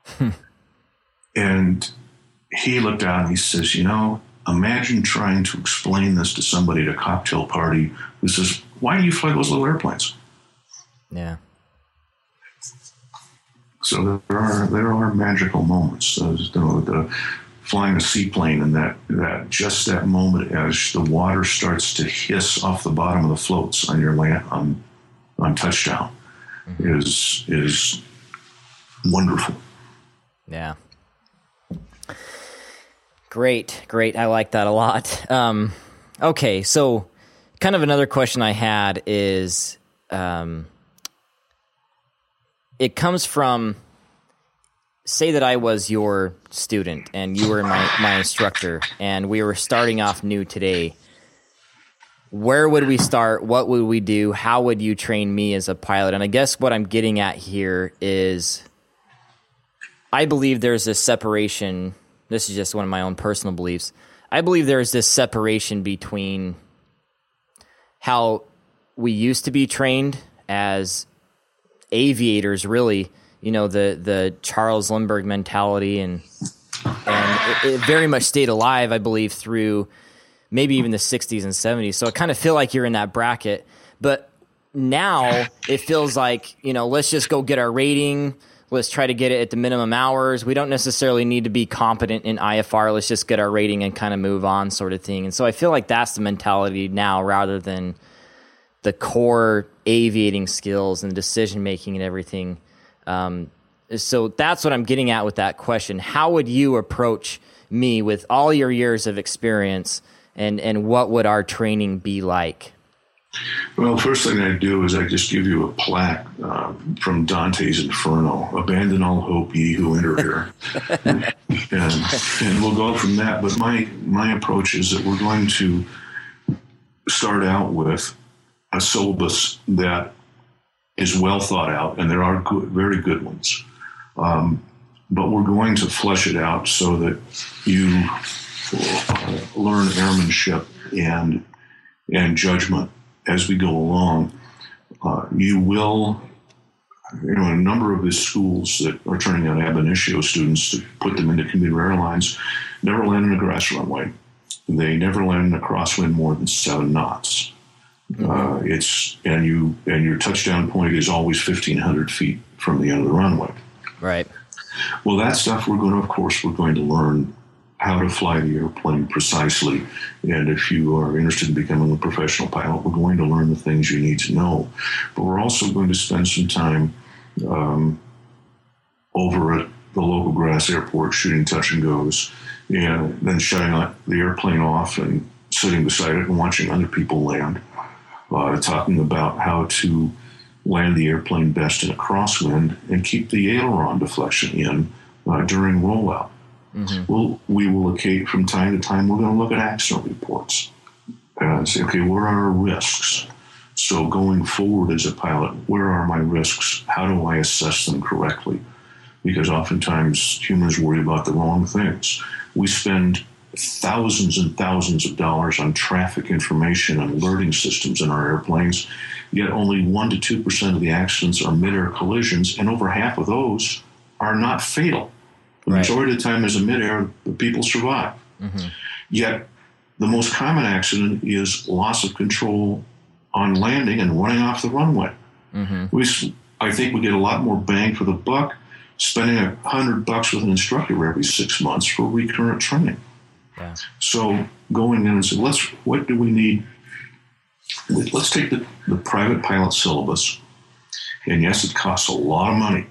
And he looked out, and he says, "You know, imagine trying to explain this to somebody at a cocktail party who says, 'Why do you fly those little airplanes?'" Yeah. So there are there are magical moments. Those, you know, the flying a seaplane and that, that just that moment as the water starts to hiss off the bottom of the floats on your land on on touchdown mm-hmm. is is wonderful. Yeah. Great, great. I like that a lot. Um, okay, so kind of another question I had is. Um, It comes from, say that I was your student and you were my, my instructor and we were starting off new today. Where would we start? What would we do? How would you train me as a pilot? And I guess what I'm getting at here is I believe there's this separation. This is just one of my own personal beliefs. I believe there's this separation between how we used to be trained as aviators, really, you know, the the Charles Lindbergh mentality, and and it, it very much stayed alive, I believe, through maybe even the sixties and seventies. So I kind of feel like you're in that bracket. But now it feels like, you know, let's just go get our rating. Let's try to get it at the minimum hours. We don't necessarily need to be competent in I F R. Let's just get our rating and kind of move on, sort of thing. And so I feel like that's the mentality now, rather than the core aviating skills and decision making and everything. Um, so that's what I'm getting at with that question. How would you approach me with all your years of experience, and, and what would our training be like? Well, first thing I do is I just give you a plaque uh, from Dante's Inferno. Abandon all hope, ye who enter here. and, and we'll go from that. But my, my approach is that we're going to start out with a syllabus that is well thought out, and there are good, very good ones. Um, but we're going to flesh it out so that you uh, learn airmanship and and judgment as we go along. Uh, you will, you know, a number of the schools that are turning out ab initio students to put them into commuter airlines never land in a grass runway. They never land in a crosswind more than seven knots. Mm-hmm. Uh, it's and you and your touchdown point is always fifteen hundred feet from the end of the runway. Right. Well, that stuff we're going to, of course, we're going to learn how to fly the airplane precisely. And if you are interested in becoming a professional pilot, we're going to learn the things you need to know. But we're also going to spend some time um, over at the local grass airport shooting touch and goes, and then shutting the airplane off and sitting beside it and watching other people land, uh, talking about how to land the airplane best in a crosswind and keep the aileron deflection in uh, during rollout. Mm-hmm. We'll, we will locate from time to time, we're going to look at accident reports and say, okay, where are our risks? So going forward as a pilot, where are my risks? How do I assess them correctly? Because oftentimes humans worry about the wrong things. We spend thousands and thousands of dollars on traffic information and alerting systems in our airplanes, yet only one to two percent of the accidents are mid-air collisions, and over half of those are not fatal. The right. majority of the time as a mid-air, the people survive. Mm-hmm. Yet the most common accident is loss of control on landing and running off the runway. Mm-hmm. We, I think we get a lot more bang for the buck spending a hundred bucks with an instructor every six months for recurrent training. Yeah. So going in and saying, let's, what do we need? Let's take the, the private pilot syllabus. And yes, it costs a lot of money.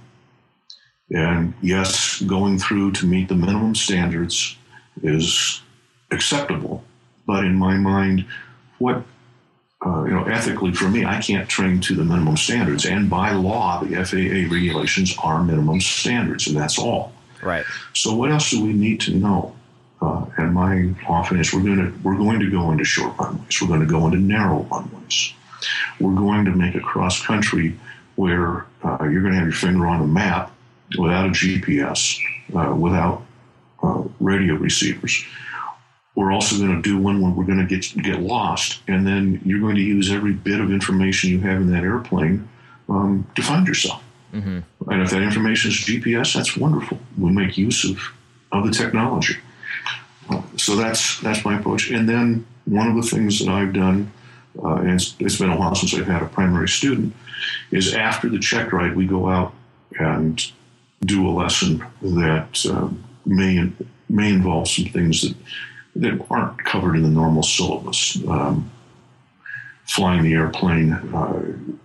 And yes, going through to meet the minimum standards is acceptable. But in my mind, what, uh, you know, ethically for me, I can't train to the minimum standards. And by law, the F A A regulations are minimum standards, and that's all. Right. So what else do we need to know? Uh, and my often is we're going to we're going to go into short runways. We're going to go into narrow runways. We're going to make a cross country where uh, you're going to have your finger on a map without a G P S, uh, without uh, radio receivers. We're also going to do one where we're going to get get lost, and then you're going to use every bit of information you have in that airplane um, to find yourself. Mm-hmm. And if that information is G P S, that's wonderful. We make use of, of the technology. Uh, so that's that's my approach. And then one of the things that I've done, uh, and it's, it's been a while since I've had a primary student, is after the check ride, we go out and do a lesson that uh, may may involve some things that that aren't covered in the normal syllabus. Um, flying the airplane uh,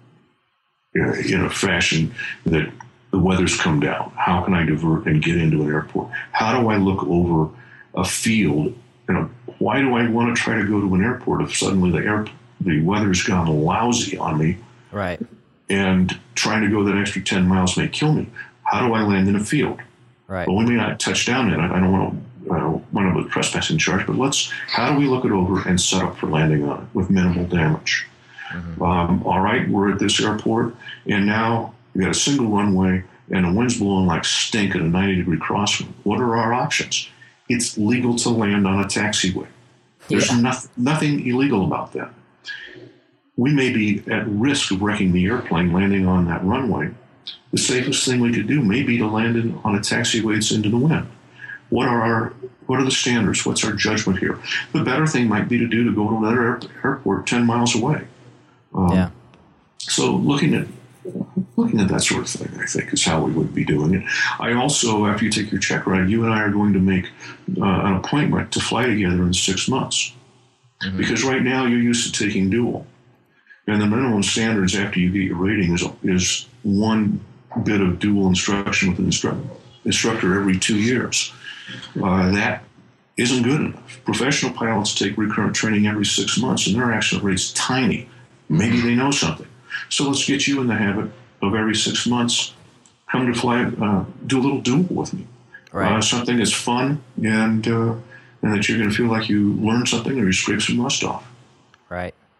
in a fashion that the weather's come down. How can I divert and get into an airport? How do I look over a field? You know, why do I want to try to go to an airport if suddenly the air the weather's gone lousy on me? Right. And trying to go that extra ten miles may kill me. How do I land in a field? Right. Well, we may not touch down in it. I don't want to, I don't want to put trespassing charge, but let's, how do we look it over and set up for landing on it with minimal damage? Mm-hmm. Um, all right, we're at this airport, and now we got a single runway, and the wind's blowing like stink at a ninety degree crosswind. What are our options? It's legal to land on a taxiway. There's yeah. nothing, nothing illegal about that. We may be at risk of wrecking the airplane landing on that runway. The safest thing we could do may be to land in, on a taxiway that's into the wind. What are our what are the standards? What's our judgment here? The better thing might be to do to go to another air, airport ten miles away. Um, yeah. So looking at looking at that sort of thing, I think, is how we would be doing it. I also, after you take your check ride, you and I are going to make uh, an appointment to fly together in six months. Mm-hmm. Because right now you're used to taking dual. And the minimum standards after you get your rating is, is one bit of dual instruction with an instru- instructor every two years. Uh, that isn't good enough. Professional pilots take recurrent training every six months, and their accident rate's tiny. Maybe they know something. So let's get you in the habit of every six months, come to fly, uh, do a little dual with me. Right. Uh, something that's fun and uh, and that you're going to feel like you learned something or you scrape some rust off. Right.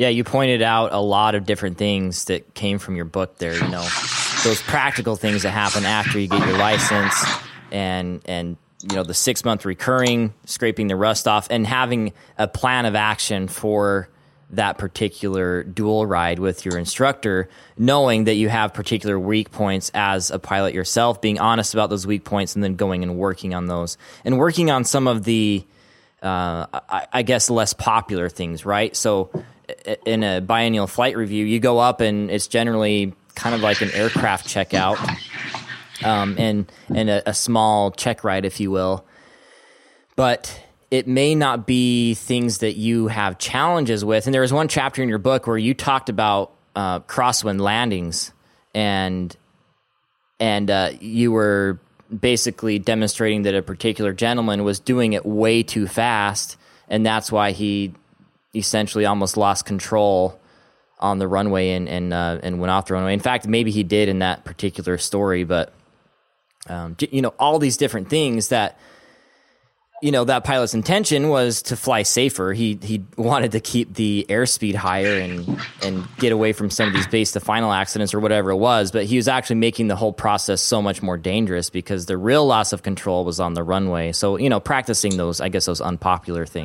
Yeah, you pointed out a lot of different things that came from your book there, you know, those practical things that happen after you get your license and, and you know, the six-month recurring, scraping the rust off, and having a plan of action for that particular dual ride with your instructor, knowing that you have particular weak points as a pilot yourself, being honest about those weak points, and then going and working on those. And working on some of the, uh, I, I guess, less popular things, right? So in a biennial flight review, you go up and it's generally kind of like an aircraft checkout, um, and, and a, a small check ride, if you will. But it may not be things that you have challenges with. And there was one chapter in your book where you talked about uh, crosswind landings, and and uh, you were basically demonstrating that a particular gentleman was doing it way too fast, and that's why he essentially almost lost control on the runway and and, uh, and went off the runway. In fact, maybe he did in that particular story, but um, you know, all these different things that, you know, that pilot's intention was to fly safer. He he wanted to keep the airspeed higher and and get away from some of these base to final accidents or whatever it was. But he was actually making the whole process so much more dangerous because the real loss of control was on the runway. So, you know, practicing those, I guess, those unpopular things.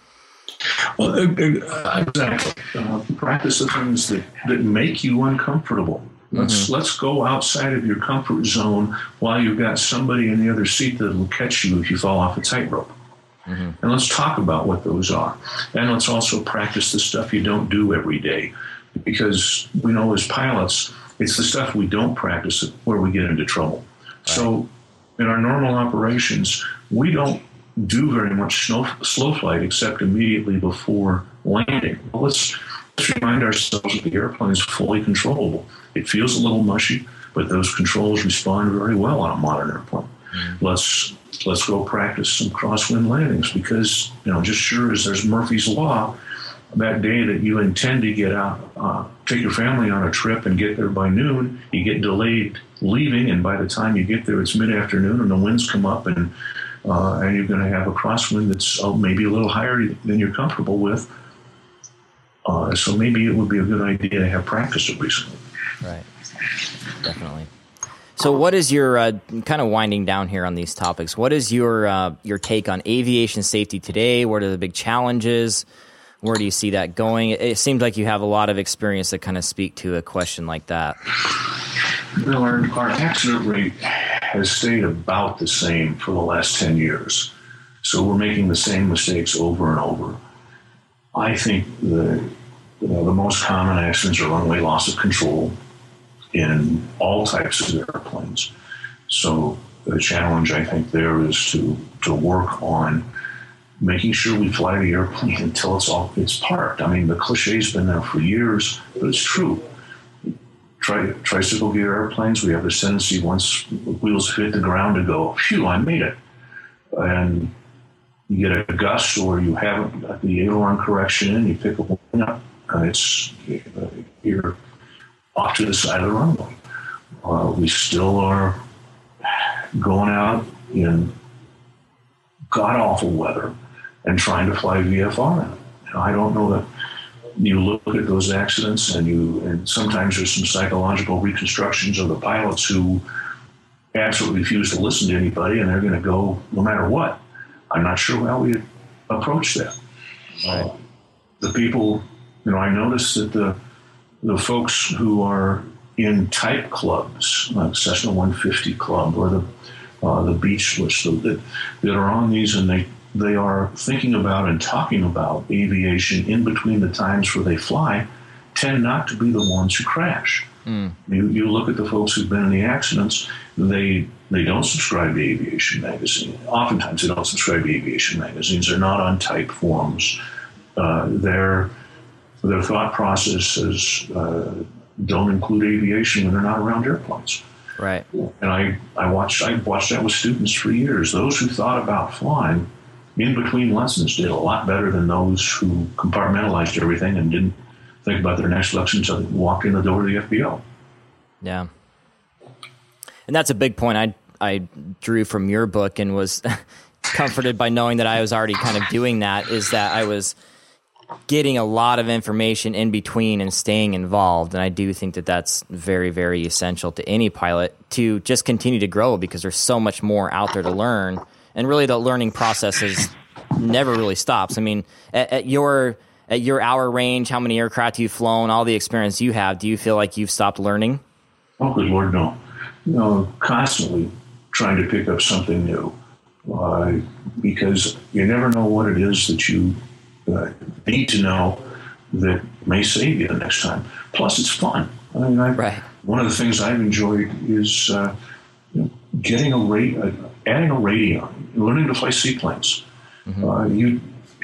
Well, uh, exactly. Uh, practice the things that, that make you uncomfortable. Let's mm-hmm. let's go outside of your comfort zone while you've got somebody in the other seat that will catch you if you fall off a tightrope. Mm-hmm. And let's talk about what those are. And let's also practice the stuff you don't do every day. Because we know as pilots, it's the stuff we don't practice where we get into trouble. Right. So in our normal operations, we don't do very much snow, slow flight except immediately before landing. Well, let's, let's remind ourselves that the airplane is fully controllable. It feels a little mushy, but those controls respond very well on a modern airplane. Mm-hmm. Let's let's go practice some crosswind landings because, you know, just sure as there's Murphy's Law, that day that you intend to get out, uh, take your family on a trip and get there by noon, you get delayed leaving, and by the time you get there, it's mid-afternoon and the winds come up, and uh, and you're going to have a crosswind that's uh, maybe a little higher than you're comfortable with. Uh, so maybe it would be a good idea to have practiced it recently. Right, definitely. So what is your, uh, kind of winding down here on these topics, what is your uh, your take on aviation safety today? What are the big challenges? Where do you see that going? It, it seems like you have a lot of experience that kind of speak to a question like that. Well, our, our accident rate has stayed about the same for the last ten years. So we're making the same mistakes over and over. I think the, you know, the most common accidents are runway loss of control in all types of airplanes. So the challenge, I think, there is to to work on making sure we fly the airplane until it's all it's parked. I mean, the cliché's been there for years, but it's true. Tri- tricycle gear airplanes, we have this tendency once the wheels hit the ground to go, phew, I made it. And you get a gust or you haven't got the aileron correction in, you pick up one up, and it's, you're off to the side of the runway. Uh, we still are going out in god-awful weather and trying to fly V F R. And I don't know that you look at those accidents and you, and sometimes there's some psychological reconstructions of the pilots who absolutely refuse to listen to anybody and they're going to go no matter what. I'm not sure how we approach that. Right. Uh, the people, you know, I noticed that the the folks who are in type clubs, like Cessna one fifty Club or the uh, the Beach List, that that are on these, and they they are thinking about and talking about aviation in between the times where they fly, tend not to be the ones who crash. Mm. You you look at the folks who've been in the accidents, they they don't subscribe to aviation magazine. Oftentimes they don't subscribe to aviation magazines. They're not on type forums. Uh, their their thought processes uh, don't include aviation when they're not around airplanes. Right. And I I watched I watched that with students for years. Those who thought about flying in between lessons did a lot better than those who compartmentalized everything and didn't think about their next lesson until they walked in the door of the F B O. Yeah. And that's a big point I I drew from your book and was comforted by knowing that I was already kind of doing that, is that I was getting a lot of information in between and staying involved. And I do think that that's very, very essential to any pilot to just continue to grow, because there's so much more out there to learn. And really the learning process is never really stops. I mean, at, at your at your hour range, how many aircraft you've flown, all the experience you have, do you feel like you've stopped learning? Oh, good Lord, no. You know, constantly trying to pick up something new, uh, because you never know what it is that you uh, need to know that may save you the next time. Plus, it's fun. I mean, I, right. one of the things I've enjoyed is uh, you know, getting a radio, uh, adding a radio, learning to fly seaplanes. Mm-hmm. Uh, you,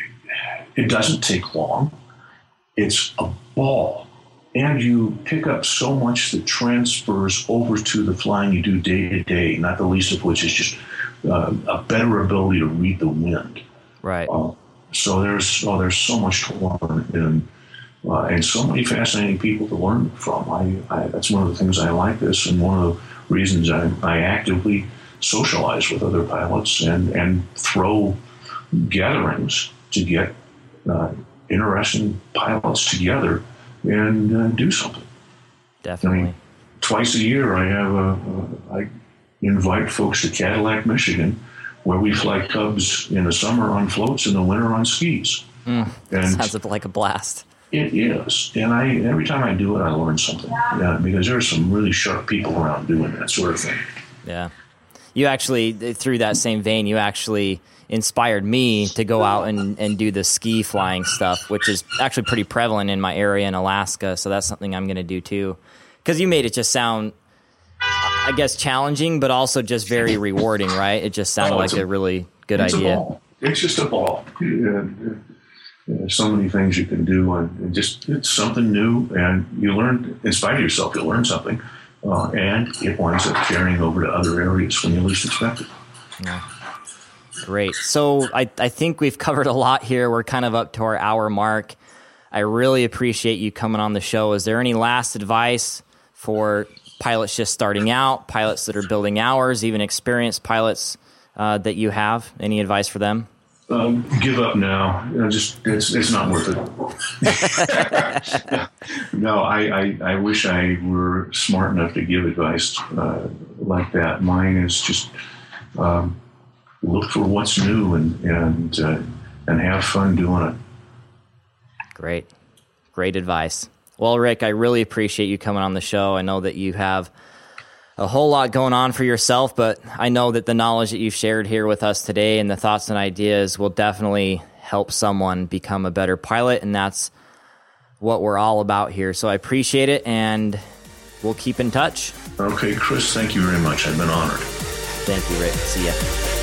it doesn't take long. It's a ball. And you pick up so much that transfers over to the flying you do day to day, not the least of which is just uh, a better ability to read the wind. Right. Uh, so there's oh, there's so much to learn, and uh, and so many fascinating people to learn from. I, I that's one of the things I like this, and one of the reasons I, I actively socialize with other pilots and and throw gatherings to get uh, interesting pilots together and uh, do something. Definitely. I mean, twice a year, I have a, a, I invite folks to Cadillac, Michigan, where we fly Cubs in the summer on floats, in the winter on skis. Mm, and sounds like a blast. It is, and I every time I do it, I learn something. Yeah, because there's some really sharp people around doing that sort of thing. Yeah, you actually, through that same vein, you actually inspired me to go out and, and do the ski flying stuff, which is actually pretty prevalent in my area in Alaska. So that's something I'm going to do too. Because you made it just sound, I guess, challenging, but also just very rewarding, right? It just sounded oh, like a, a really good it's idea. A ball. It's just a ball. Yeah, yeah, so many things you can do, and just it's something new, and you learn, in spite of yourself, you'll learn something, uh, and it winds up carrying over to other areas when you least expect it. Yeah. Great. So I, I think we've covered a lot here. We're kind of up to our hour mark. I really appreciate you coming on the show. Is there any last advice for pilots just starting out, pilots that are building hours, even experienced pilots uh, that you have? Any advice for them? Um, give up now. You know, just it's it's not worth it. No, I, I, I wish I were smart enough to give advice uh, like that. Mine is just um, look for what's new and and uh, and have fun doing it. Great, great advice. Well, Rick, I really appreciate you coming on the show. I know that you have a whole lot going on for yourself, but I know that the knowledge that you've shared here with us today and the thoughts and ideas will definitely help someone become a better pilot, and that's what we're all about here. So I appreciate it, and we'll keep in touch. Okay, Chris, thank you very much. I've been honored. Thank you, Rick. See ya.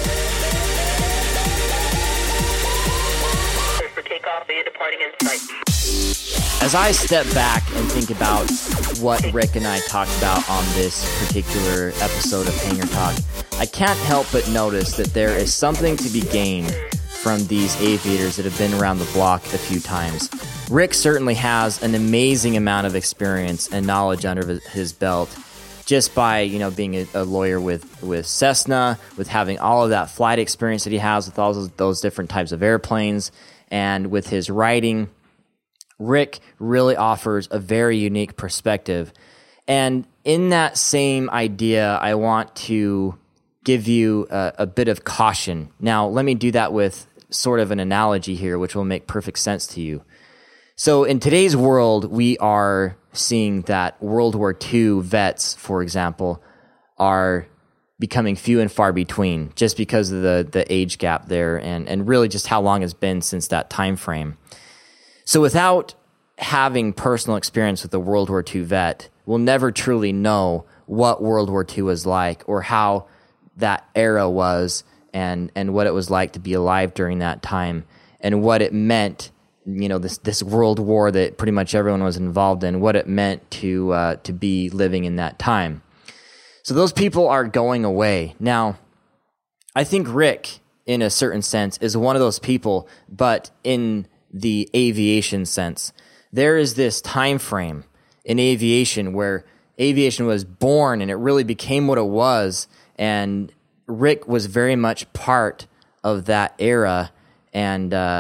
For takeoff, via departing in sight. As I step back and think about what Rick and I talked about on this particular episode of Hangar Talk, I can't help but notice that there is something to be gained from these aviators that have been around the block a few times. Rick certainly has an amazing amount of experience and knowledge under his belt just by, you know, being a, a lawyer with, with Cessna, with having all of that flight experience that he has with all those, those different types of airplanes, and with his writing. Rick really offers a very unique perspective. And in that same idea, I want to give you a, a bit of caution. Now, let me do that with sort of an analogy here, which will make perfect sense to you. So in today's world, we are seeing that World War Two vets, for example, are becoming few and far between just because of the, the age gap there and, and really just how long it's been since that time frame. So without having personal experience with a World War Two vet, we'll never truly know what World War Two was like or how that era was and, and what it was like to be alive during that time and what it meant, you know, this, this world war that pretty much everyone was involved in, what it meant to uh, to be living in that time. So those people are going away. Now, I think Rick, in a certain sense, is one of those people, but in the aviation sense. There is this time frame in aviation where aviation was born and it really became what it was, and Rick was very much part of that era, and uh,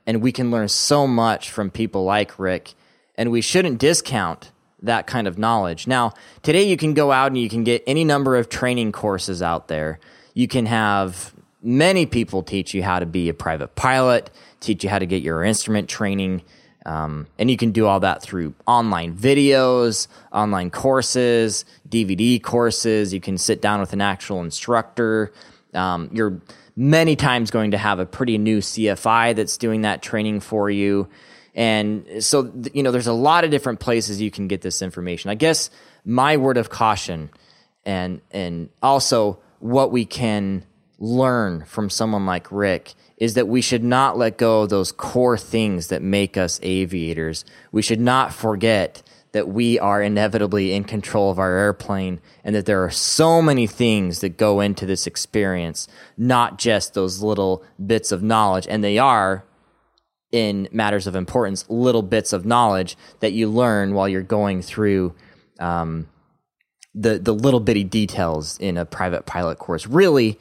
and we can learn so much from people like Rick, and we shouldn't discount that kind of knowledge. Now, today you can go out and you can get any number of training courses out there. You can have many people teach you how to be a private pilot, teach you how to get your instrument training, um, and you can do all that through online videos, online courses, D V D courses. You can sit down with an actual instructor. Um, you're many times going to have a pretty new C F I that's doing that training for you. And so, you know, there's a lot of different places you can get this information. I guess my word of caution and and also what we can learn from someone like Rick is that we should not let go of those core things that make us aviators. We should not forget that we are inevitably in control of our airplane and that there are so many things that go into this experience, not just those little bits of knowledge. And they are, in matters of importance, little bits of knowledge that you learn while you're going through um, the the little bitty details in a private pilot course. Really,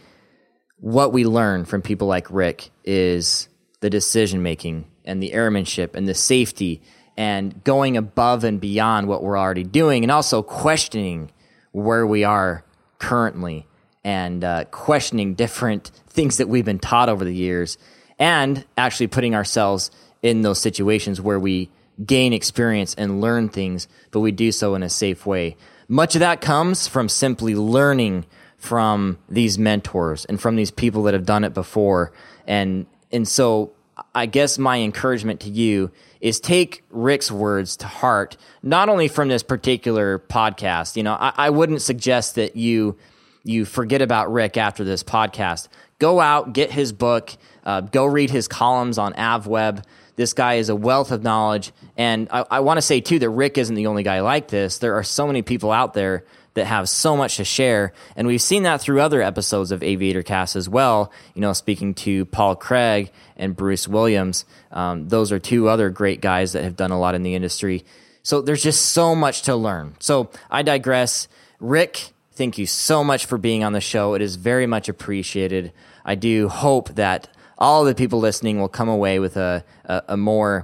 what we learn from people like Rick is the decision making and the airmanship and the safety and going above and beyond what we're already doing, and also questioning where we are currently and uh, questioning different things that we've been taught over the years, and actually putting ourselves in those situations where we gain experience and learn things, but we do so in a safe way. Much of that comes from simply learning from these mentors and from these people that have done it before. And and so I guess my encouragement to you is take Rick's words to heart, not only from this particular podcast. You know, I, I wouldn't suggest that you you forget about Rick after this podcast. Go out, get his book, uh, go read his columns on AvWeb. This guy is a wealth of knowledge. And I, I want to say, too, that Rick isn't the only guy like this. There are so many people out there that have so much to share. And we've seen that through other episodes of Aviator Cast as well. You know, speaking to Paul Craig and Bruce Williams. Um, those are two other great guys that have done a lot in the industry. So there's just so much to learn. So I digress. Rick, thank you so much for being on the show. It is very much appreciated. I do hope that all the people listening will come away with a, a, a more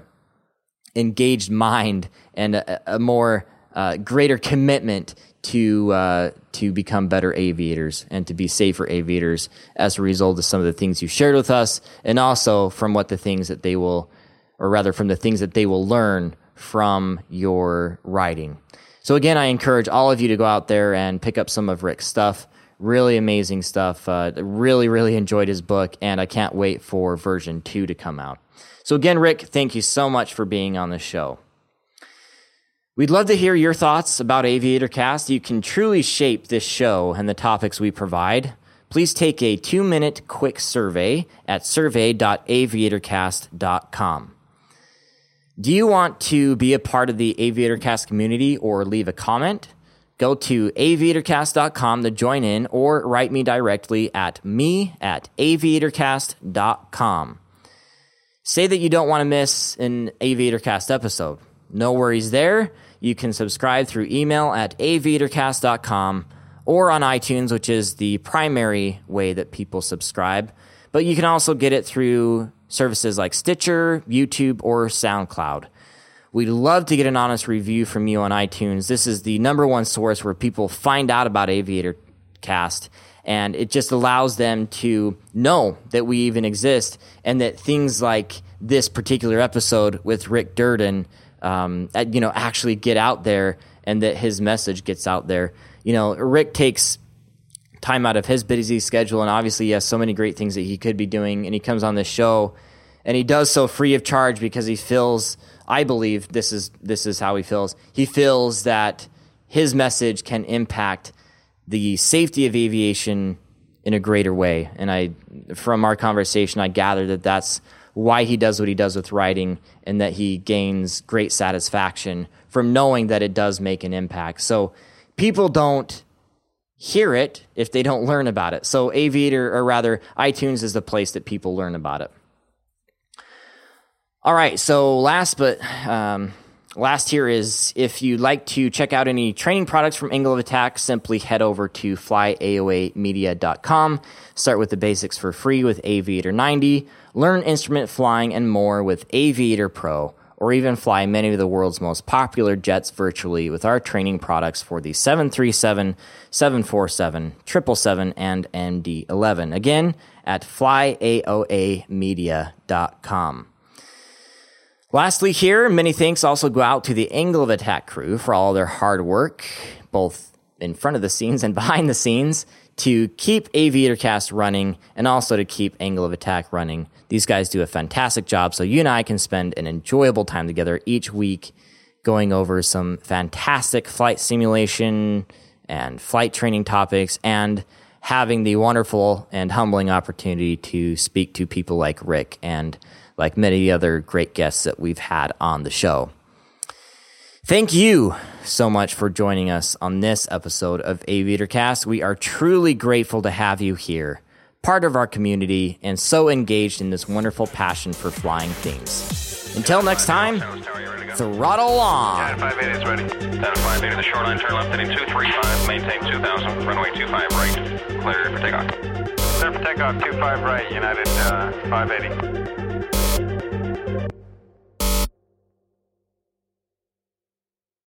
engaged mind and a, a more uh, greater commitment to uh, to become better aviators and to be safer aviators as a result of some of the things you shared with us, and also from what the things that they will, or rather from the things that they will learn from your writing. So again, I encourage all of you to go out there and pick up some of Rick's stuff. Really amazing stuff. Uh, really, really enjoyed his book, and I can't wait for version two to come out. So again, Rick, thank you so much for being on the show. We'd love to hear your thoughts about Aviator Cast. You can truly shape this show and the topics we provide. Please take a two-minute quick survey at survey dot aviator cast dot com. Do you want to be a part of the Aviator Cast community or leave a comment? Go to aviator cast dot com to join in, or write me directly at me at aviator cast dot com. Say that you don't want to miss an Aviator Cast episode. No worries there. You can subscribe through email at aviator cast dot com or on iTunes, which is the primary way that people subscribe. But you can also get it through services like Stitcher, YouTube, or SoundCloud. We'd love to get an honest review from you on iTunes. This is the number one source where people find out about Aviator Cast, and it just allows them to know that we even exist, and that things like this particular episode with Rick Durden, um, you know, actually get out there, and that his message gets out there. You know, Rick takes time out of his busy schedule, and obviously he has so many great things that he could be doing, and he comes on this show, and he does so free of charge because he feels, I believe this is this is how he feels. He feels that his message can impact the safety of aviation in a greater way. And I, from our conversation, I gather that that's why he does what he does with writing, and that he gains great satisfaction from knowing that it does make an impact. So people don't hear it if they don't learn about it. So Aviator, or rather iTunes, is the place that people learn about it. All right, so last but um, last here is, if you'd like to check out any training products from Angle of Attack, simply head over to fly A O A media dot com. Start with the basics for free with Aviator ninety. Learn instrument flying and more with Aviator Pro, or even fly many of the world's most popular jets virtually with our training products for the seven thirty-seven, seven forty-seven, triple seven, and M D eleven. Again, at fly A O A media dot com. Lastly here, many thanks also go out to the Angle of Attack crew for all their hard work, both in front of the scenes and behind the scenes, to keep AviatorCast running and also to keep Angle of Attack running. These guys do a fantastic job, so you and I can spend an enjoyable time together each week going over some fantastic flight simulation and flight training topics, and having the wonderful and humbling opportunity to speak to people like Rick and like many other great guests that we've had on the show. Thank you so much for joining us on this episode of AviatorCast. We are truly grateful to have you here, part of our community, and so engaged in this wonderful passion for flying things. Until next time, throttle on. five eight is ready. five eight to the shoreline, turn left heading two three five, maintain two thousand, runway two five right, clear for takeoff. Clear for takeoff, two five right, United uh, five eighty.